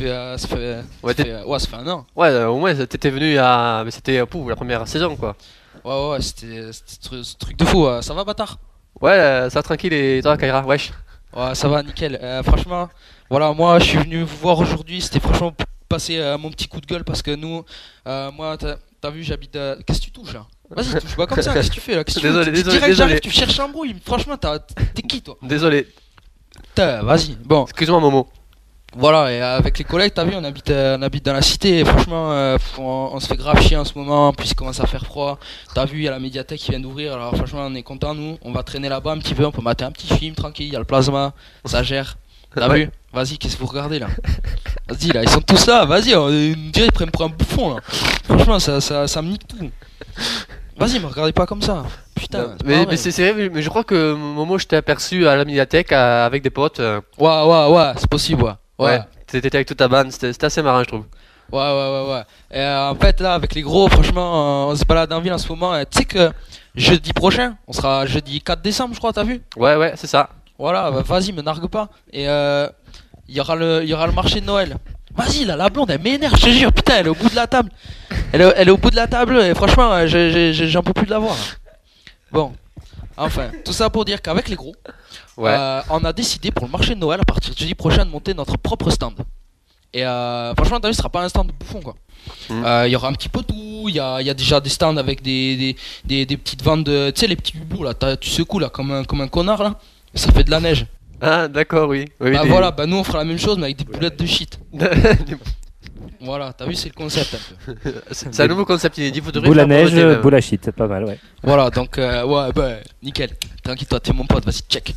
fait un an. Ouais, au moins t'étais venu mais c'était la première saison quoi. Ouais, c'était ce truc de fou. Ça va, bâtard? Ouais, ça va tranquille et toi, Kaira, wesh. Ouais, ça va, nickel. Franchement, voilà, moi je suis venu vous voir aujourd'hui. C'était franchement pour passer mon petit coup de gueule parce que nous, moi, t'as vu, j'habite. Qu'est-ce que tu touches là? Vas-y, touche pas comme ça, qu'est-ce que tu fais là? Qu'est-ce que tu Désolé, fais désolé. Direct, j'arrive, tu cherches l'embrouille. Franchement, t'es qui toi? Désolé, Putain, vas-y. Bon, excuse-moi, Momo. voilà, et avec les collègues, t'as vu, on habite dans la cité. Et franchement, on se fait grave chier en ce moment. En plus, il commence à faire froid. T'as vu, il y a la médiathèque qui vient d'ouvrir. Alors, franchement, on est content, nous. On va traîner là-bas un petit peu. On peut mater un petit film tranquille. Il y a le plasma, ça gère. T'as Ouais. vu? Vas-y, qu'est-ce que vous regardez là? Vas-y, là, ils sont tous là. Vas-y, on dirait qu'ils prennent pour un bouffon là. Franchement, ça me nique tout. Vas-y, me regardez pas comme ça. Putain. c'est pas Mais vrai. c'est vrai, mais je crois que Momo, je t'ai aperçu à la médiathèque avec des potes. Ouais, c'est possible, ouais. Ouais, t'étais avec toute ta bande, c'était assez marrant, je trouve. Ouais. Et en fait, là, avec les gros, franchement, on se balade en ville en ce moment. Tu sais que jeudi prochain, on sera jeudi 4 décembre, je crois, t'as vu? Ouais, c'est ça. Voilà, bah, vas-y, me nargue pas. Et il y aura le marché de Noël. Vas-y, là, la blonde, elle m'énerve, je te jure, putain, elle est au bout de la table. Elle est au bout de la table et franchement, j'en peux plus de la voir. Bon, enfin, tout ça pour dire qu'avec les gros, Ouais. on a décidé pour le marché de Noël, à partir de jeudi prochain, de monter notre propre stand. Et franchement, t'as vu, ce sera pas un stand de bouffon, quoi. Il y aura un petit peu tout, il y a déjà des stands avec des petites ventes de. Tu sais, les petits bubous là, tu secoues là, comme un connard là, ça fait de la neige. Ah, d'accord, oui. Bah voilà, bah nous on fera la même chose mais avec des boulettes de shit. Voilà, t'as vu, c'est le concept un peu. C'est un nouveau concept inédit. Vous devrez Boule à faire breveter neige, même. boule à shit, c'est pas mal, ouais. Voilà, donc, ouais, bah, nickel. Tranquille, toi, t'es mon pote, vas-y, check.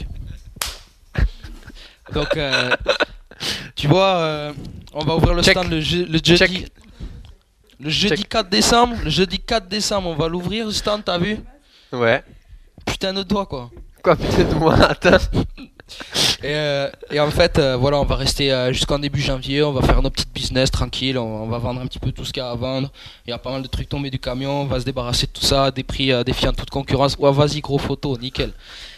Donc, tu vois, on va ouvrir le Check. stand le jeudi. Check. Le jeudi Check. 4 décembre. Le jeudi 4 décembre, on va l'ouvrir le stand, t'as vu? Ouais. Putain de toi, quoi. Quoi, putain de moi, attends. Et en fait, voilà, on va rester jusqu'en début janvier. On va faire nos petites business tranquille. On va vendre un petit peu tout ce qu'il y a à vendre. Il y a pas mal de trucs tombés du camion. On va se débarrasser de tout ça, des prix défiant toute concurrence. Ouais, vas-y, gros photo, nickel.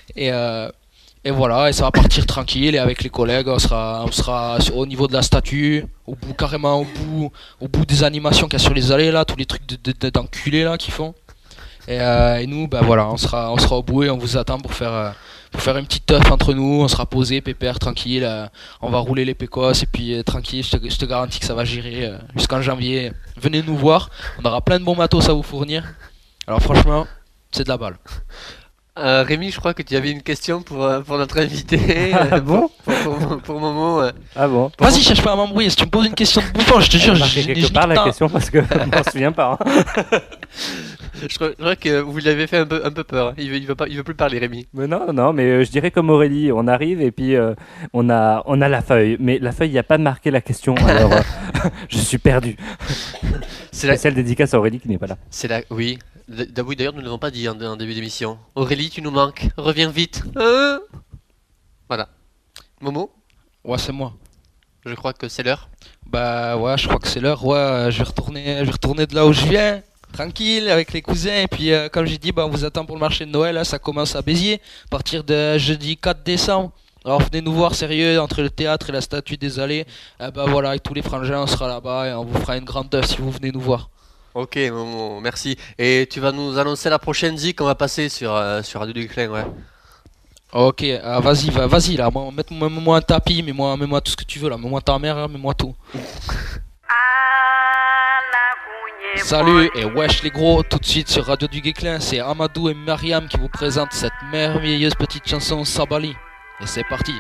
Et voilà, et ça va partir tranquille. Et avec les collègues, on sera au niveau de la statue, carrément au bout des animations qu'il y a sur les allées là, tous les trucs d'enculés là qu'ils font. Et nous, ben voilà, on sera au bout et on vous attend pour faire une petite teuf entre nous. On sera posé, pépère, tranquille. On va rouler les pécosses et puis tranquille. Je te garantis que ça va gérer jusqu'en janvier. Venez nous voir, on aura plein de bons matos à vous fournir. Alors franchement, c'est de la balle. Rémi, je crois que tu avais une question pour notre invité. Ah bon? Pour Momo. Ah bon? Vas-y, cherche pas à m'embrouiller. Si tu me poses une question de bouffon, je te jure, Marqué quelque part la question parce que je m'en souviens pas. Hein. Je crois que vous lui avez fait un peu peur. Il veut plus parler, Rémi. Mais non, mais je dirais comme Aurélie, on arrive et puis on a la feuille. Mais la feuille, il n'y a pas marqué la question, alors je suis perdu. C'est la... Spéciale dédicace à Aurélie qui n'est pas là. Oui. Oui, d'ailleurs, nous ne l'avons pas dit en début d'émission. Aurélie, tu nous manques. Reviens vite. Voilà. Momo, Ouais, c'est moi. je crois que c'est l'heure. Bah ouais, je crois que c'est l'heure. Ouais, je vais retourner de là où je viens. Tranquille, avec les cousins. Et puis, comme j'ai dit, bah, on vous attend pour le marché de Noël. Là, ça commence à Béziers. À partir de jeudi 4 décembre. Alors, venez nous voir sérieux, entre le théâtre et la statue des Allées. Bah voilà, avec tous les frangins, on sera là-bas et on vous fera une grande teuf si vous venez nous voir. Ok, Momo, merci. Et tu vas nous annoncer la prochaine zik qu'on va passer sur Radio du Clin, ouais. Ok, vas-y là, mets-moi un tapis, mets-moi tout ce que tu veux là, mets-moi ta mère, mets-moi tout. Salut et wesh les gros, tout de suite sur Radio du Guéclin, c'est Amadou et Mariam qui vous présentent cette merveilleuse petite chanson Sabali. Et c'est parti.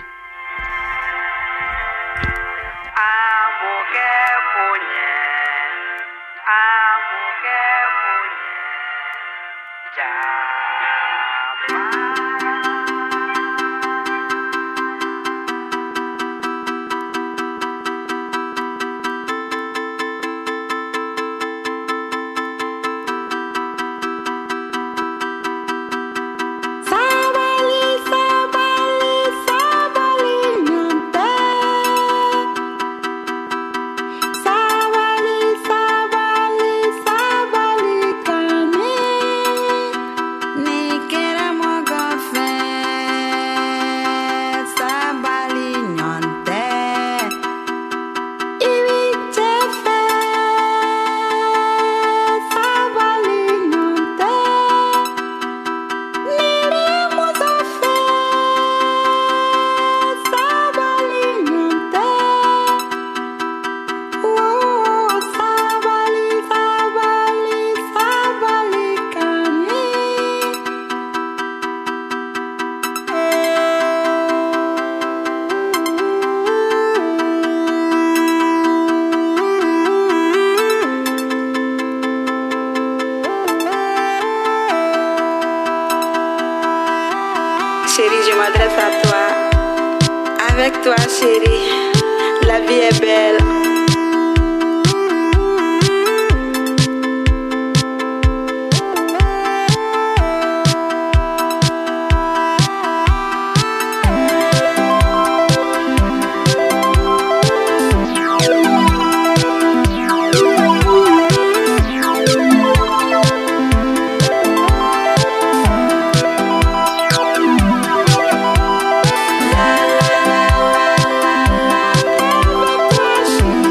Chérie, je m'adresse à toi. Avec toi, chérie, la vie est belle. Avec toi, chérie.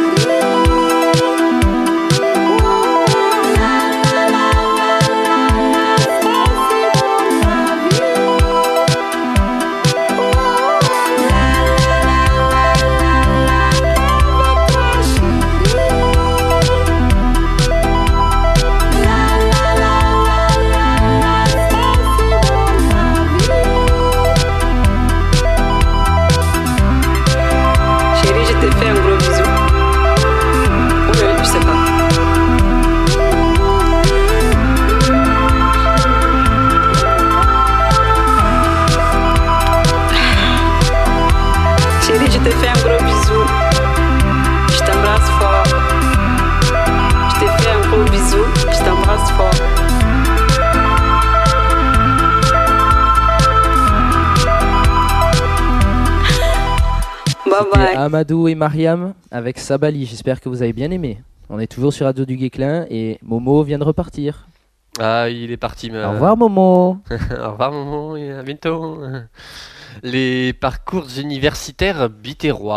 C'était bye. Amadou et Mariam avec Sabali. J'espère que vous avez bien aimé. On est toujours sur Radio du Guesclin et Momo vient de repartir. Ah, il est parti. Au revoir Momo. Au revoir, Momo, et à bientôt. Les parcours universitaires bitérois.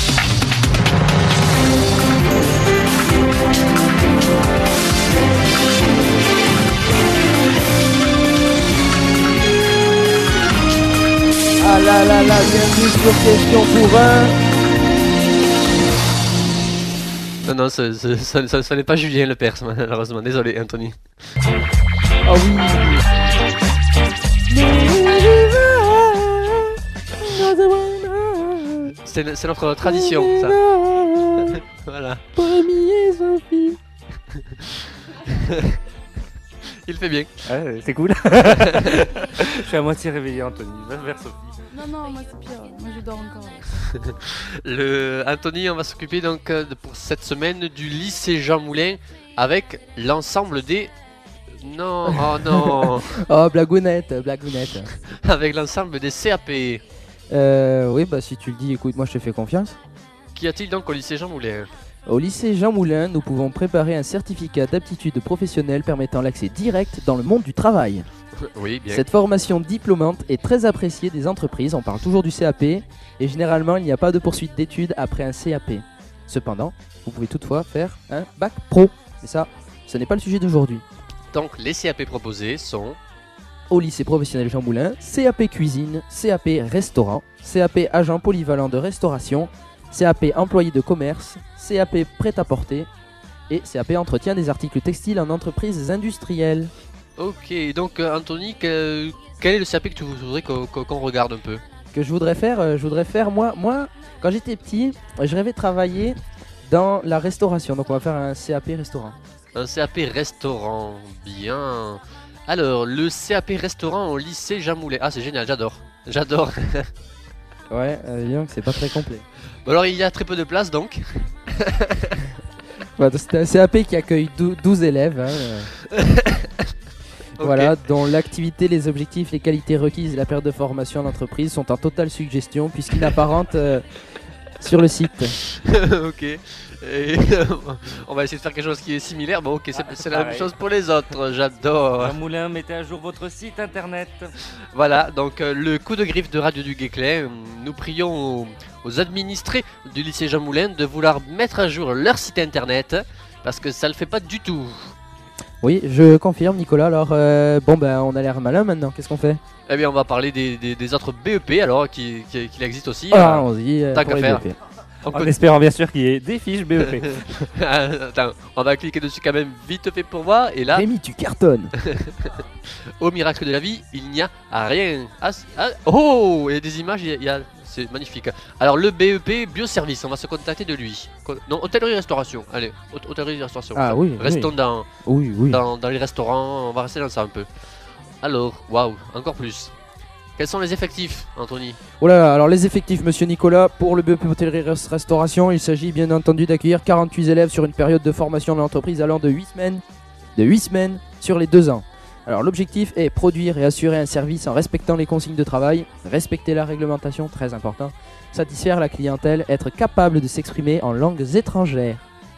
Ah là là là, bienvenue sur Question pour un. Non, ça n'est pas Julien Lepers, malheureusement. Désolé, Anthony. Ah oui. C'est notre tradition, ça. Voilà. Il fait bien. Ouais, c'est cool. Je suis à moitié réveillé, Anthony. Va vers Sophie. Non, non, moi c'est pire. Moi je dors encore. Anthony, on va s'occuper donc pour cette semaine du lycée Jean Moulin avec l'ensemble des... Non, oh non. Oh, blagounette, blagounette. Avec l'ensemble des CAP. Oui, bah si tu le dis, écoute, moi je te fais confiance. Qu'y a-t-il donc au lycée Jean Moulin? Au lycée Jean Moulin, nous pouvons préparer un certificat d'aptitude professionnelle permettant l'accès direct dans le monde du travail. Oui, bien. Cette formation diplômante est très appréciée des entreprises, on parle toujours du CAP, et généralement il n'y a pas de poursuite d'études après un CAP. Cependant, vous pouvez toutefois faire un bac pro, mais ça, ce n'est pas le sujet d'aujourd'hui. Donc les CAP proposés sont... Au lycée professionnel Jean Moulin, CAP cuisine, CAP restaurant, CAP agent polyvalent de restauration, CAP employé de commerce, CAP prêt-à-porter et CAP entretien des articles textiles en entreprises industrielles. Ok, donc Anthony, quel est le CAP que tu voudrais qu'on regarde un peu? Que je voudrais faire moi quand j'étais petit, je rêvais de travailler dans la restauration, donc on va faire un CAP restaurant. Un CAP restaurant, bien. Alors, le CAP restaurant au lycée Jean Moulin. Ah, c'est génial, j'adore. J'adore. Ouais, disons que c'est pas très complet. Bon, alors, il y a très peu de place, donc. Ouais, c'est un CAP qui accueille 12 élèves. Hein. Ok. Voilà, dont l'activité, les objectifs, les qualités requises et la période de formation en entreprise sont en totale suggestion puisqu'ils apparentent sur le site. Ok. Et, on va essayer de faire quelque chose qui est similaire. Bon, ok, c'est la même pareil. chose pour les autres. J'adore. Jean Moulin, mettez à jour votre site internet. Voilà, donc le coup de griffe de Radio du Guesclin. Nous prions aux administrés du lycée Jean Moulin de vouloir mettre à jour leur site internet parce que ça le fait pas du tout. Oui, je confirme, Nicolas. Alors, bon, ben, on a l'air malin maintenant. Qu'est-ce qu'on fait? Eh bien, on va parler des autres BEP alors qui existent aussi. Ah, on se dit. tant pour qu'à les faire. BEP. Donc, En espérant bien sûr qu'il y ait des fiches BEP. attends, on va cliquer dessus quand même vite fait pour voir. Et là, Rémi, tu cartonnes. au miracle de la vie, il n'y a rien. Oh, il y a des images, c'est magnifique. Alors le BEP bioservice, on va se contacter de lui. Non, hôtellerie-restauration. Allez, hôtellerie-restauration. Ah oui, Restons oui. Oui. dans les restaurants, on va rester dans ça un peu. Alors, waouh, encore plus. Quels sont les effectifs, Anthony? Oh là là, alors les effectifs, monsieur Nicolas, pour le BEP hôtellerie-restauration, il s'agit bien entendu d'accueillir 48 élèves sur une période de formation de l'entreprise allant de 8 semaines sur les 2 ans. Alors l'objectif est produire et assurer un service en respectant les consignes de travail, respecter la réglementation, très important, satisfaire la clientèle, être capable de s'exprimer en langues étrangères.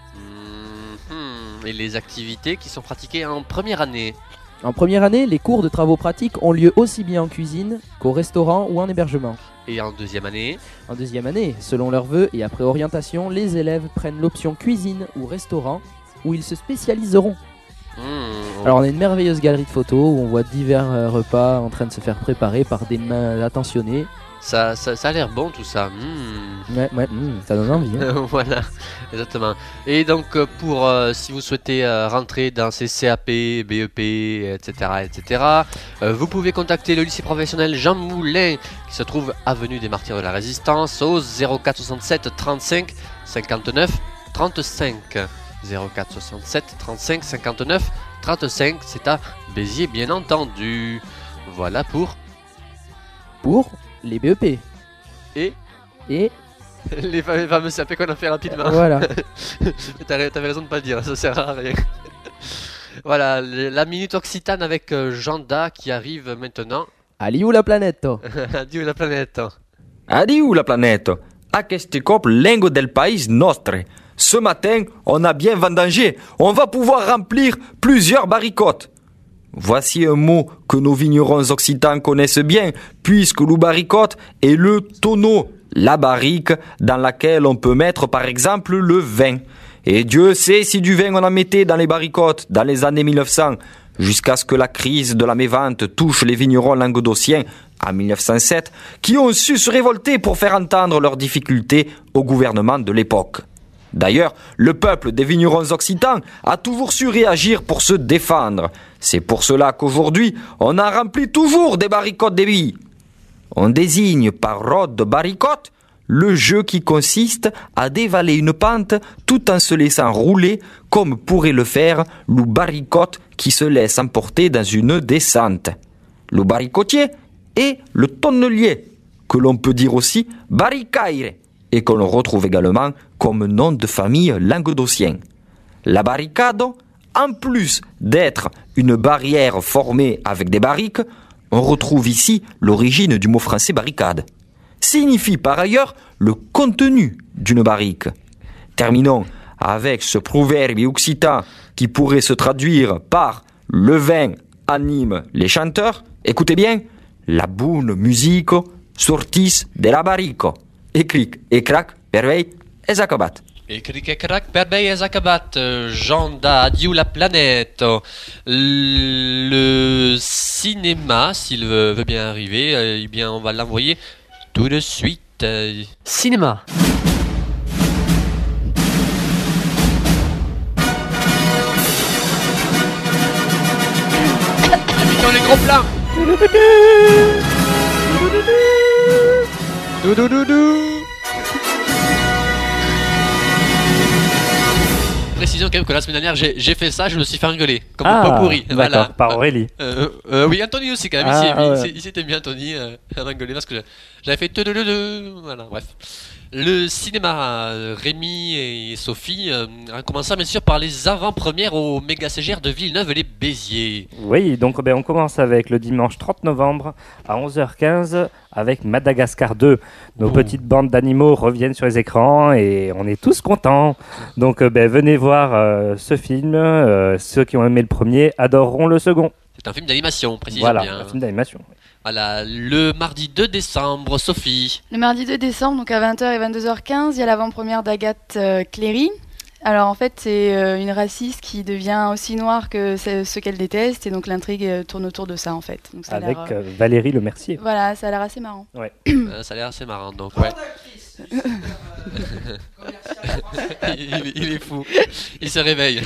Et les activités qui sont pratiquées en première année? En première année, les cours de travaux pratiques ont lieu aussi bien en cuisine qu'au restaurant ou en hébergement. Et en deuxième année? En deuxième année, selon leurs vœux et après orientation, les élèves prennent l'option cuisine ou restaurant où ils se spécialiseront. Alors on a une merveilleuse galerie de photos où on voit divers repas en train de se faire préparer par des mains attentionnées. Ça a l'air bon tout ça. Ouais, ça donne envie. Hein. Voilà, exactement. Et donc pour si vous souhaitez rentrer dans ces CAP, BEP, etc., vous pouvez contacter le lycée professionnel Jean Moulin qui se trouve avenue des Martyrs de la Résistance au 04 67 35 59 35. 04 67 35 59 35, c'est à Béziers bien entendu. Voilà pour les BEP. Et les fameux CAP qu'on a fait rapidement. Voilà. T'avais raison de pas le dire, ça sert à rien. Voilà, la minute occitane avec Janda qui arrive maintenant. Allez où la planète? Adieu la planète. Adieu la planète. a queste cop lengo del país nostre. Ce matin, on a bien vendangé. On va pouvoir remplir plusieurs baricotes. Voici un mot que nos vignerons occitans connaissent bien, puisque le baricote est le tonneau, la barrique dans laquelle on peut mettre par exemple le vin. Et Dieu sait si du vin on en mettait dans les baricotes dans les années 1900, jusqu'à ce que la crise de la mévente touche les vignerons languedociens en 1907, qui ont su se révolter pour faire entendre leurs difficultés au gouvernement de l'époque. D'ailleurs, le peuple des vignerons occitans a toujours su réagir pour se défendre. C'est pour cela qu'aujourd'hui, on en remplit toujours des baricotes d'ébilles. On désigne par rode de baricote le jeu qui consiste à dévaler une pente tout en se laissant rouler comme pourrait le faire le baricote qui se laisse emporter dans une descente. Le baricotier et le tonnelier, que l'on peut dire aussi baricaire, et que l'on retrouve également comme nom de famille languedocien. La barricade, en plus d'être une barrière formée avec des barriques, on retrouve ici l'origine du mot français barricade. Signifie par ailleurs le contenu d'une barrique. Terminons avec ce proverbe occitan qui pourrait se traduire par « le vin anime les chanteurs ». Écoutez bien, la bonne musique sortis de la barrique. Et clic, et crac, pervei, et zacabat. Et cric et crac, perbei et zacabat, Janda, adieu la planète. Le cinéma, s'il veut bien arriver, eh bien on va l'envoyer tout de suite. Cinéma. Invitons les gros plans. Précision quand même que la semaine dernière j'ai fait ça, je me suis fait engueuler comme un pot pourri. D'accord, Voilà. par Aurélie. Oui, Anthony aussi quand même. Il s'était bien Anthony à m'engueuler parce que j'avais fait voilà, bref. Le cinéma, Rémi et Sophie, a commencé bien sûr par les avant-premières au méga CGR de Villeneuve-les-Béziers. Oui, donc on commence avec le dimanche 30 novembre à 11h15 avec Madagascar 2. Nos petites bandes d'animaux reviennent sur les écrans et on est tous contents. Donc venez voir ce film. Ceux qui ont aimé le premier adoreront le second. C'est un film d'animation, précisons voilà, bien. Un film d'animation. Voilà, le mardi 2 décembre, Sophie. Le mardi 2 décembre, donc à 20h et 22h15, il y a l'avant-première d'Agathe Cléry. Alors en fait, c'est une raciste qui devient aussi noire que ce qu'elle déteste, et donc l'intrigue tourne autour de ça en fait. Donc, ça a Avec l'air, Valérie Lemercier. Voilà, ça a l'air assez marrant. Ouais. Ça a l'air assez marrant, donc ouais. il est fou. Il se réveille.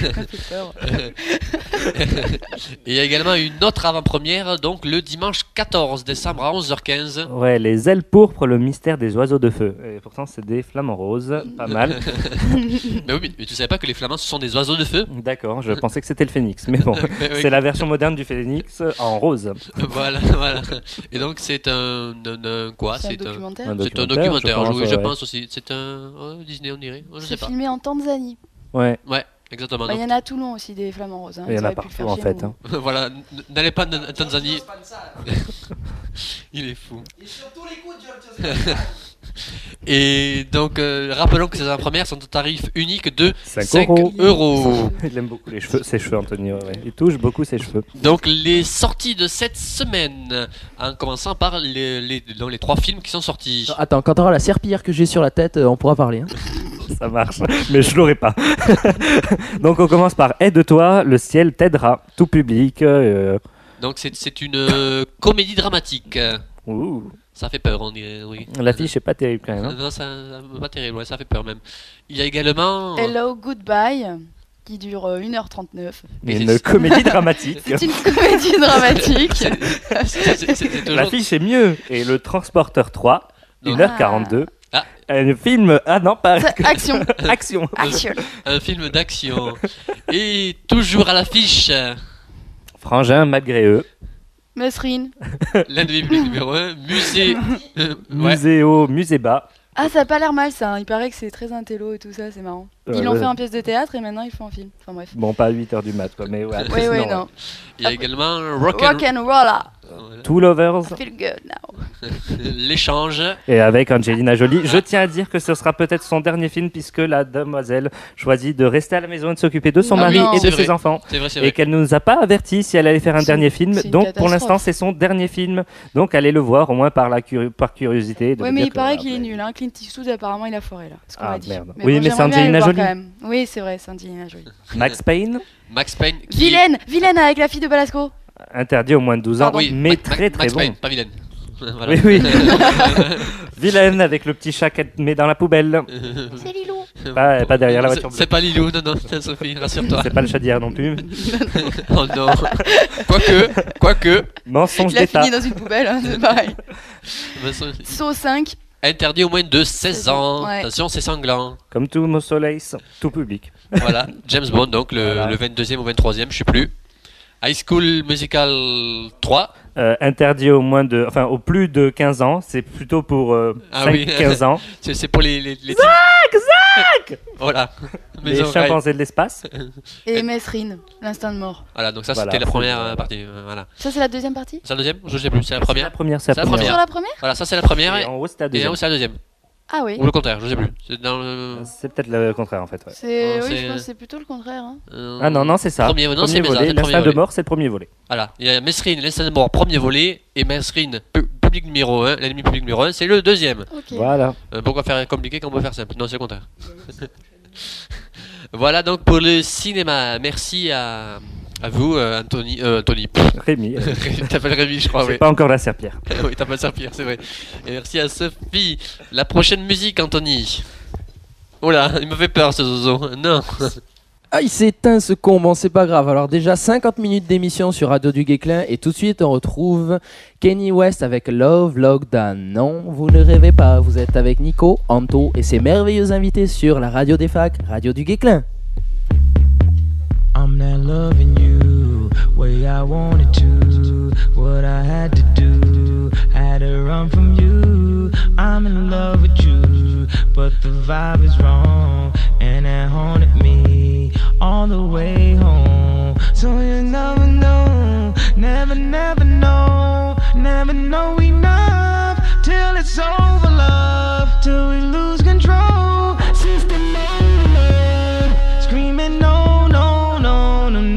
Et il y a également une autre avant-première, donc le dimanche 14 décembre à 11h15. Ouais, les ailes pourpres, le mystère des oiseaux de feu. Et pourtant, c'est des flamants roses, pas mal. Mais oui, mais tu savais pas que les flamants ce sont des oiseaux de feu? D'accord, je pensais que c'était le phénix, mais bon, c'est la version moderne du phénix en rose. Voilà. Et donc c'est un quoi? C'est un documentaire. C'est un documentaire, je ouais. pense aussi. C'est un Disney, on dirait. Je sais C'est pas. filmé en Tanzanie. Ouais, Ouais, exactement. Bah, il y donc, en a à Toulon aussi des flamants roses. il y en Ils a auraient pu le partout faire en chez fait. nous. Hein. voilà, n'allez pas en Tanzanie. Il est fou. Et donc, rappelons que ces avant-premières sont au tarif unique de 5 euros. Il aime beaucoup ses cheveux, Anthony. Ouais. Il touche beaucoup ses cheveux. Donc, les sorties de cette semaine, en commençant par les 3 films qui sont sortis. Attends, quand t'auras la serpillière que j'ai sur la tête, on pourra parler. Hein. Ça marche, mais je l'aurai pas. Donc, on commence par Aide-toi, le ciel t'aidera, tout public. Donc, c'est une comédie dramatique. Ouh. Ça fait peur, on dirait, oui. L'affiche est pas terrible quand même. Hein. Non, ça pas terrible, ouais, ça fait peur même. Il y a également... Hello Goodbye, qui dure 1h39. Mais une comédie dramatique. C'est une comédie dramatique. C'est toujours... L'affiche est mieux. Et le Transporteur 3, Non. 1h42. Ah. Un film... Ah non, pas... Action. Action. Action. Un film d'action. Et toujours à l'affiche, Frangin, malgré eux. Mesrine. l'individu numéro 1, musée... Musée bas. Ah, ça a pas l'air mal ça. Il paraît que c'est très intello et tout ça, c'est marrant. Ils l'ont ouais. fait en pièce de théâtre et maintenant ils font en film. Enfin bref. Bon, pas à 8h du mat, quoi, mais ouais. Oui, sinon, non. Il y a également Rock'n'Rolla. Two Lovers I feel good now. L'échange. et avec Angelina Jolie. Je tiens à dire que ce sera peut-être son dernier film puisque la demoiselle choisit de rester à la maison et de s'occuper de son Ah mari non. et de C'est ses vrai. enfants. C'est vrai, c'est Et vrai. qu'elle ne nous a pas averti si elle allait faire un C'est- dernier film. c'est une Donc pour catastrophe. l'instant c'est son dernier film. Donc allez le voir au moins par curiosité. de Ouais, vous mais dire il que paraît voilà, qu'il est ben, nul. Hein. Clint Eastwood, apparemment, il a foiré là. Ce qu'on Ah, m'a dit. merde. Mais Oui, bon, mais c'est j'aimerais bien aller Angelina le voir Jolie. quand même. Oui, c'est vrai, c'est Angelina Jolie. Max Payne, Max Payne. qui- Vilaine avec la fille de Balasco. interdit aux moins de 12 ans, Oui, mais Max- très très Max bon. Payne, pas vilaine. Voilà. Oui, oui. Vilaine avec le petit chat qu'elle met dans la poubelle. C'est Lilou. Pas derrière la voiture C'est bleue. pas Lilou, non, Sophie, rassure-toi. C'est pas le chat d'hier non plus. Oh non. Quoique. Mensonge Il a d'État. fini dans une poubelle, hein, c'est pareil. Mais Saut 5. Interdit au moins de 16 ans. Ouais. Attention, c'est sanglant. Comme tout Mo Soleil, tout public. Voilà, James Bond, donc Voilà. le 22e ou 23e, je sais plus. High School Musical 3. Interdit au moins de, enfin au plus de 15 ans. C'est plutôt pour Ah 5, oui. 15 ans. C'est pour les Zach Voilà. Mes Les oreilles. chimpanzés de l'espace. Et Mesrine, l'instinct de mort. Voilà, donc ça Voilà, c'était la première voilà. partie. Voilà. Ça, c'est la deuxième partie. C'est la deuxième? Je sais plus, c'est la C'est première. la première, c'est C'est la la première. Sur la première Voilà, ça c'est la première Et en haut, c'est la et en deuxième. haut c'est la deuxième. Ah oui. Ou le contraire, je sais plus. C'est dans le. C'est peut-être le contraire en fait. Ouais. C'est... Non, Oui, c'est- je pense que c'est plutôt le contraire. Hein. Ah non, c'est ça. Premier, non, c'est volet. bizarre, c'est le premier L'instinct de volet. mort, c'est le premier volet. Voilà, il y a Mesrine, l'instinct de mort, premier volet, et Mesrine, public numéro 1, l'ennemi public numéro 1, c'est le deuxième. Ok. Voilà. Pourquoi faire compliqué quand on peut faire simple? Non, c'est le contraire. Voilà donc pour le cinéma. Merci à vous, Anthony. Rémi. T'appelles Rémi, je crois, C'est oui. pas encore la serpillère. Oui, t'appelles ça pire, c'est vrai. Et merci à Sophie. La prochaine musique, Anthony. Oh là, il me fait peur ce zozo. Non. Ah, il s'éteint ce con, bon c'est pas grave. Alors déjà 50 minutes d'émission sur Radio du Guesclin et tout de suite on retrouve Kanye West avec Love Lockdown. Non, vous ne rêvez pas, vous êtes avec Nico, Anto et ses merveilleux invités sur la radio des facs, Radio du Guesclin. I'm not loving you way I wanted to. What I had to do, had to run from you. I'm in love with you, but the vibe is wrong, and it haunted me all the way home. So you never know, never know, never know enough till it's over, love, till we lose control. System overload, screaming no, no, no, no,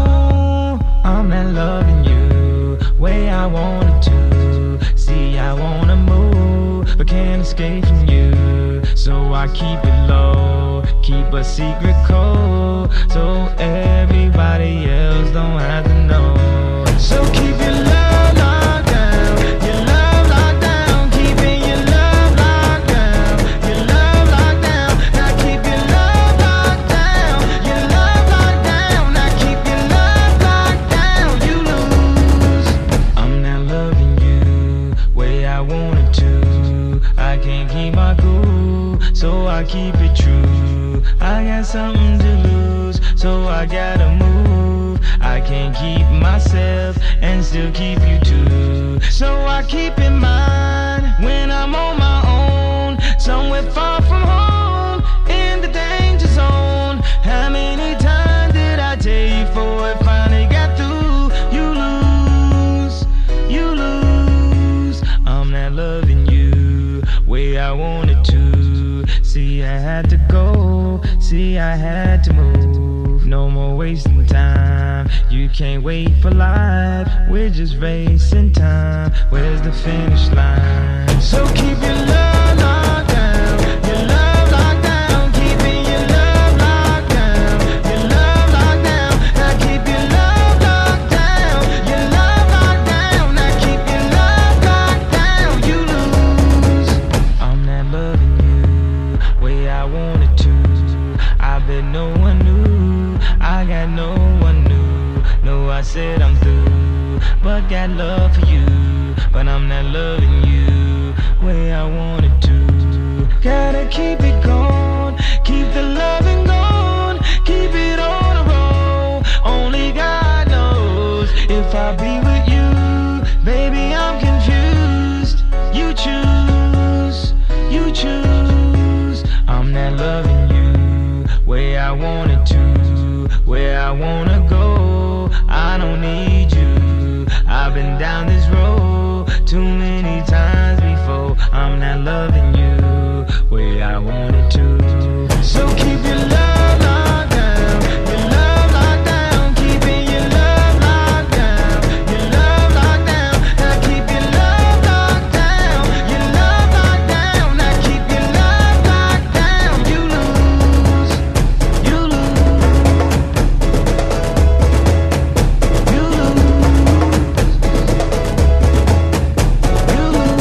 no. I'm not loving you way I wanted to. See, I wanna move, but can't escape from you. So I keep it low, keep a secret code, so everybody else don't have to know. So keep your love locked down, your love locked down, keeping your love locked down, your love locked down. Now keep your love locked down, your love locked down. Now keep your love locked down. You lose. I'm not loving you way I wanted to. I can't keep my cool, so I keep it true. I got something to lose, so I gotta move. I can't keep myself and still keep you too. So I keep in mind when I'm on my own, somewhere far from home, in the danger zone. How many times did I tell you before it finally got through? You lose, you lose. I'm not loving you way I wanted to. See, I had to go, see, I had to move. No more wasting time, you can't wait for life. We're just racing time, where's the finish line? So keep your love locked down, your love locked down, keeping your love locked down, your love locked down. Now keep your love locked down, your love locked down. Now keep your love locked down. You lose. I'm not loving you way I wanted to. I bet no one knew, I got no one new. No, I said I'm through, but got love for you. But I'm not loving you way I wanted to. Gotta keep it going, keep the loving going, keep it on the road. Only God knows if I'll be with you. Baby, I'm confused. You choose, you choose. I'm not loving you way I wanted to, where I wanna go. I don't need you. I've been down this I'm not loving you way I wanted to. So keep your love locked down, your love locked down, keeping your love locked down, your love locked down. Now keep your love locked down, your love locked down. Now keep your love locked down. You lose, you lose, you lose, you lose.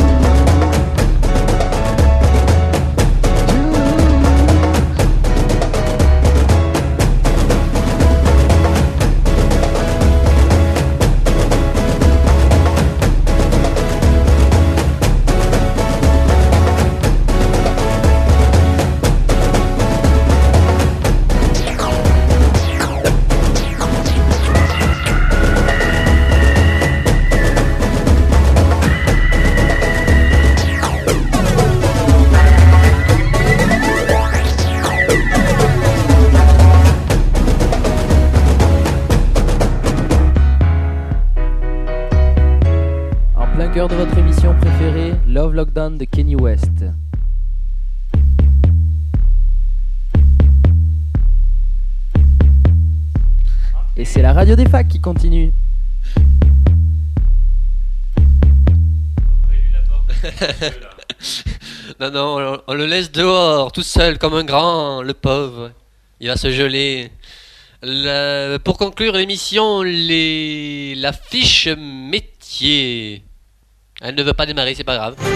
En plein cœur de votre émission préférée, Love Lockdown de Kanye West. Et c'est la radio des facs qui continue. Non, on le laisse dehors, tout seul, comme un grand, le pauvre. Il va se geler. Pour conclure l'émission, la fiche métier. Elle ne veut pas démarrer, c'est pas grave.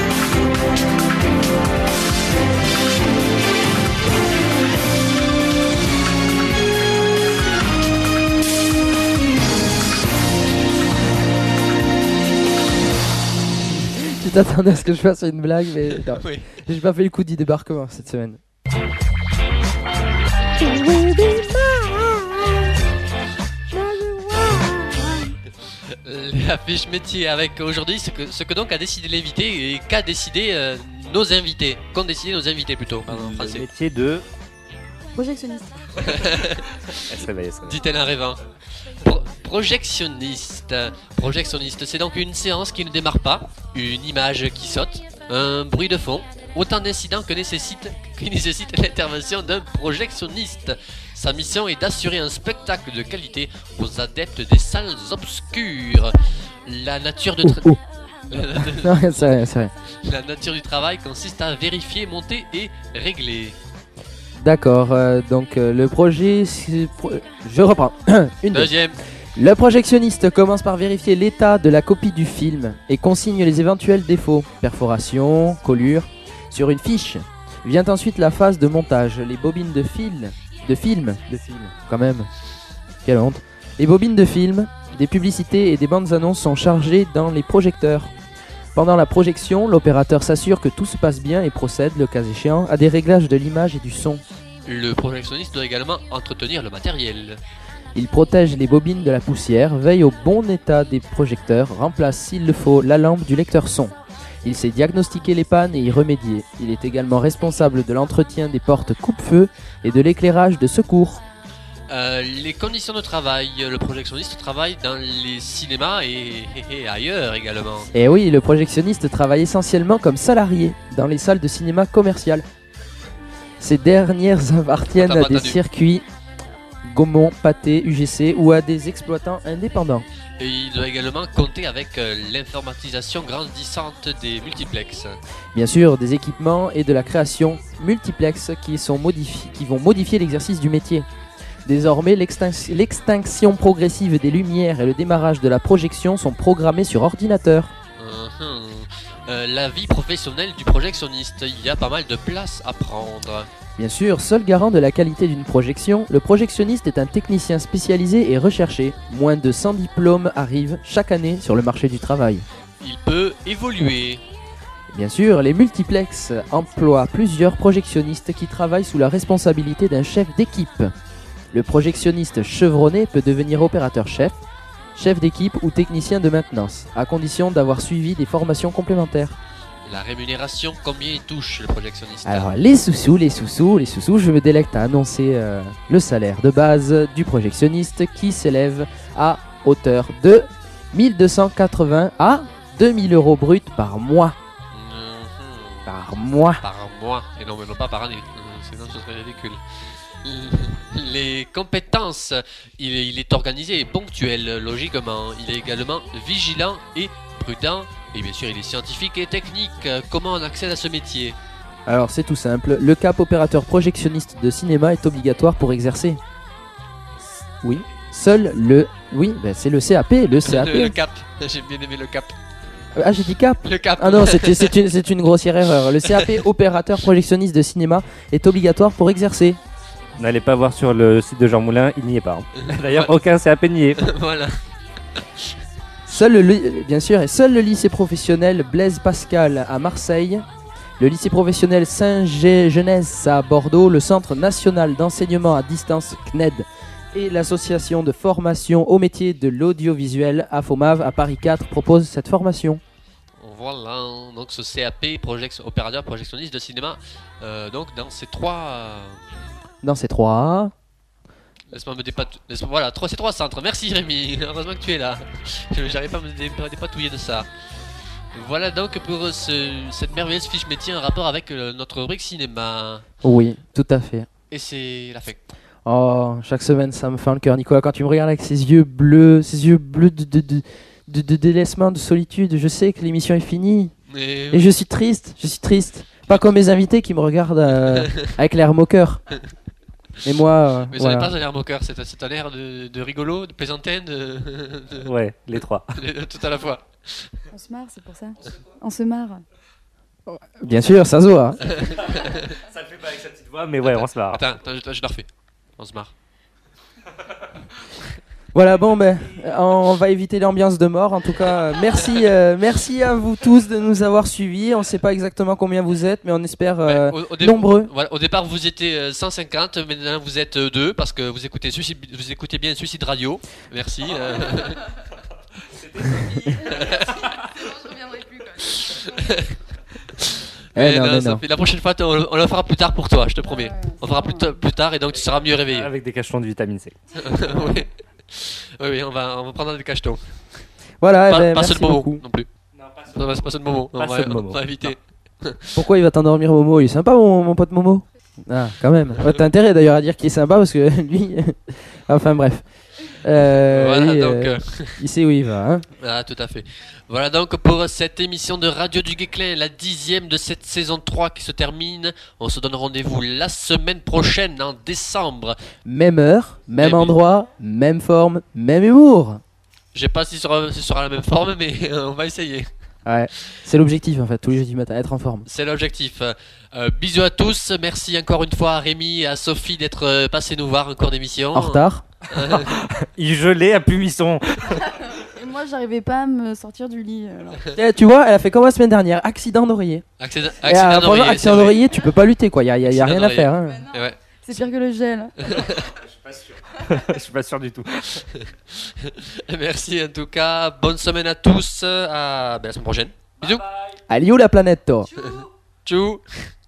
Tu t'attendais à ce que je fasse une blague, mais non. Oui. J'ai pas fait le coup du débarquement cette semaine. La fiche métier avec aujourd'hui ce que donc a décidé l'invité et qu'a décidé nos invités. Qu'ont décidé nos invités plutôt, pardon, en Le français. métier de... Projectionniste. Elle se réveille, elle se réveille. Dit-elle en rêvant. Projectionniste. Projectionniste, c'est donc une séance qui ne démarre pas, une image qui saute, un bruit de fond, autant d'incidents qui nécessitent l'intervention d'un projectionniste. Sa mission est d'assurer un spectacle de qualité aux adeptes des salles obscures. La nature de Non, c'est rien, c'est rien. La nature du travail consiste à vérifier, monter et régler. D'accord, donc le projet... Je reprends. Une, deux. Deuxième. Le projectionniste commence par vérifier l'état de la copie du film et consigne les éventuels défauts, perforations, collures, sur une fiche. Vient ensuite la phase de montage, les bobines de film, quand même, quelle honte. Les bobines de film, des publicités et des bandes annonces sont chargées dans les projecteurs. Pendant la projection, l'opérateur s'assure que tout se passe bien et procède, le cas échéant, à des réglages de l'image et du son. Le projectionniste doit également entretenir le matériel. Il protège les bobines de la poussière, veille au bon état des projecteurs, remplace s'il le faut la lampe du lecteur son. Il sait diagnostiquer les pannes et y remédier. Il est également responsable de l'entretien des portes coupe-feu et de l'éclairage de secours. Les conditions de travail, le projectionniste travaille dans les cinémas et ailleurs également. Et oui, le projectionniste travaille essentiellement comme salarié dans les salles de cinéma commerciales. Ces dernières appartiennent à des circuits Gaumont, Pathé, UGC ou à des exploitants indépendants. Et il doit également compter avec l'informatisation grandissante des multiplexes. Bien sûr, des équipements et de la création multiplex qui vont modifier l'exercice du métier. Désormais, l'extinction progressive des lumières et le démarrage de la projection sont programmés sur ordinateur. La vie professionnelle du projectionniste, il y a pas mal de place à prendre. Bien sûr, seul garant de la qualité d'une projection, le projectionniste est un technicien spécialisé et recherché. Moins de 100 diplômes arrivent chaque année sur le marché du travail. Il peut évoluer. Bien sûr, les multiplexes emploient plusieurs projectionnistes qui travaillent sous la responsabilité d'un chef d'équipe. Le projectionniste chevronné peut devenir opérateur-chef, chef d'équipe ou technicien de maintenance, à condition d'avoir suivi des formations complémentaires. La rémunération, combien il touche le projectionniste? Alors les sous-sous, je me délecte à annoncer le salaire de base du projectionniste qui s'élève à hauteur de 1280 à 2000 € bruts par mois. par mois. Par mois, et non, mais non pas par année. Sinon, ce serait ridicule. Les compétences, il est organisé et ponctuel, logiquement. Il est également vigilant et prudent. Et bien sûr, il est scientifique et technique. Comment on accède à ce métier? Alors c'est tout simple, le cap opérateur projectionniste de cinéma est obligatoire pour exercer. Oui, seul le... Oui, ben c'est le CAP, le CAP. Le cap, j'ai bien aimé le cap. Ah, j'ai dit cap. Le cap. Ah non, c'est une grossière erreur. Le CAP opérateur projectionniste de cinéma est obligatoire pour exercer. N'allez pas voir sur le site de Jean Moulin, il n'y est pas. D'ailleurs, aucun CAP n'y est. Voilà. Bien sûr, et seul le lycée professionnel Blaise Pascal à Marseille, le lycée professionnel Saint-Genès à Bordeaux, le Centre national d'enseignement à distance CNED et l'association de formation au métier de l'audiovisuel AFOMAV à Paris 4 proposent cette formation. Voilà, donc ce CAP, opérateur projectionniste de cinéma, donc dans ces trois... Dans ces trois... Laisse-moi me dépatouiller. Voilà, ces trois centres. Merci Rémi, heureusement que tu es là. J'arrive pas à me dépatouiller de ça. Voilà donc pour cette merveilleuse fiche métier en rapport avec notre rubrique cinéma. Oui, tout à fait. Et c'est la fin. Oh, chaque semaine ça me fait le cœur, Nicolas, quand tu me regardes avec ces yeux bleus de délaissement, de solitude. Je sais que l'émission est finie. Et je suis triste, Pas comme mes invités qui me regardent avec l'air moqueur. Et moi, mais ça n'est pas un air moqueur, c'est un air de rigolo, de plaisantin, Ouais, les trois. Tout à la fois. On se marre, c'est pour ça. On se marre. Bien sûr, ça se voit. Ça le fait pas avec sa petite voix, mais ouais, on se marre. Attends, je la refais. On se marre. Voilà, bon, ben, on va éviter l'ambiance de mort. En tout cas, merci à vous tous de nous avoir suivis. On ne sait pas exactement combien vous êtes, mais on espère nombreux. Voilà, au départ, vous étiez 150, maintenant vous êtes 2 parce que vous écoutez bien Suicide Radio. Merci. Non. La prochaine fois, on le fera plus tard pour toi, je te promets. On fera plus tard et donc tu seras mieux réveillé. Avec des cachetons de vitamine C. Oui, on va prendre des cachetons. Voilà, pas merci seul Momo beaucoup. non plus. Non, c'est pas seul Momo. On va éviter. Pourquoi il va t'endormir, Momo? Il est sympa, mon pote Momo. Ah, quand même. Ouais, t'as intérêt d'ailleurs à dire qu'il est sympa parce que lui. Enfin, bref. Voilà, donc, il sait où il va. Hein. Ah, tout à fait. Voilà donc pour cette émission de Radio du Guesclin, la 10e de cette saison 3 qui se termine. On se donne rendez-vous la semaine prochaine, en décembre. Même heure, même endroit, même forme, même humour. Je sais pas si ce sera la même forme, mais on va essayer. Ouais, c'est l'objectif en fait, tous les jeudis matin, être en forme. C'est l'objectif. Bisous à tous, merci encore une fois à Rémi et à Sophie d'être passés nous voir en cours d'émission. En retard. Il gelait à Pumisson. Et moi, j'arrivais pas à me sortir du lit. Et tu vois, elle a fait comme la semaine dernière, accident d'oreiller. Accident d'oreiller, tu peux pas lutter quoi, y a rien à faire. Hein. Ouais. C'est pire que le gel. Je suis pas sûr. Je suis pas sûr du tout. Merci en tout cas, bonne semaine à tous, à la semaine prochaine. Bisous. Allez où la planète toi? Tchou.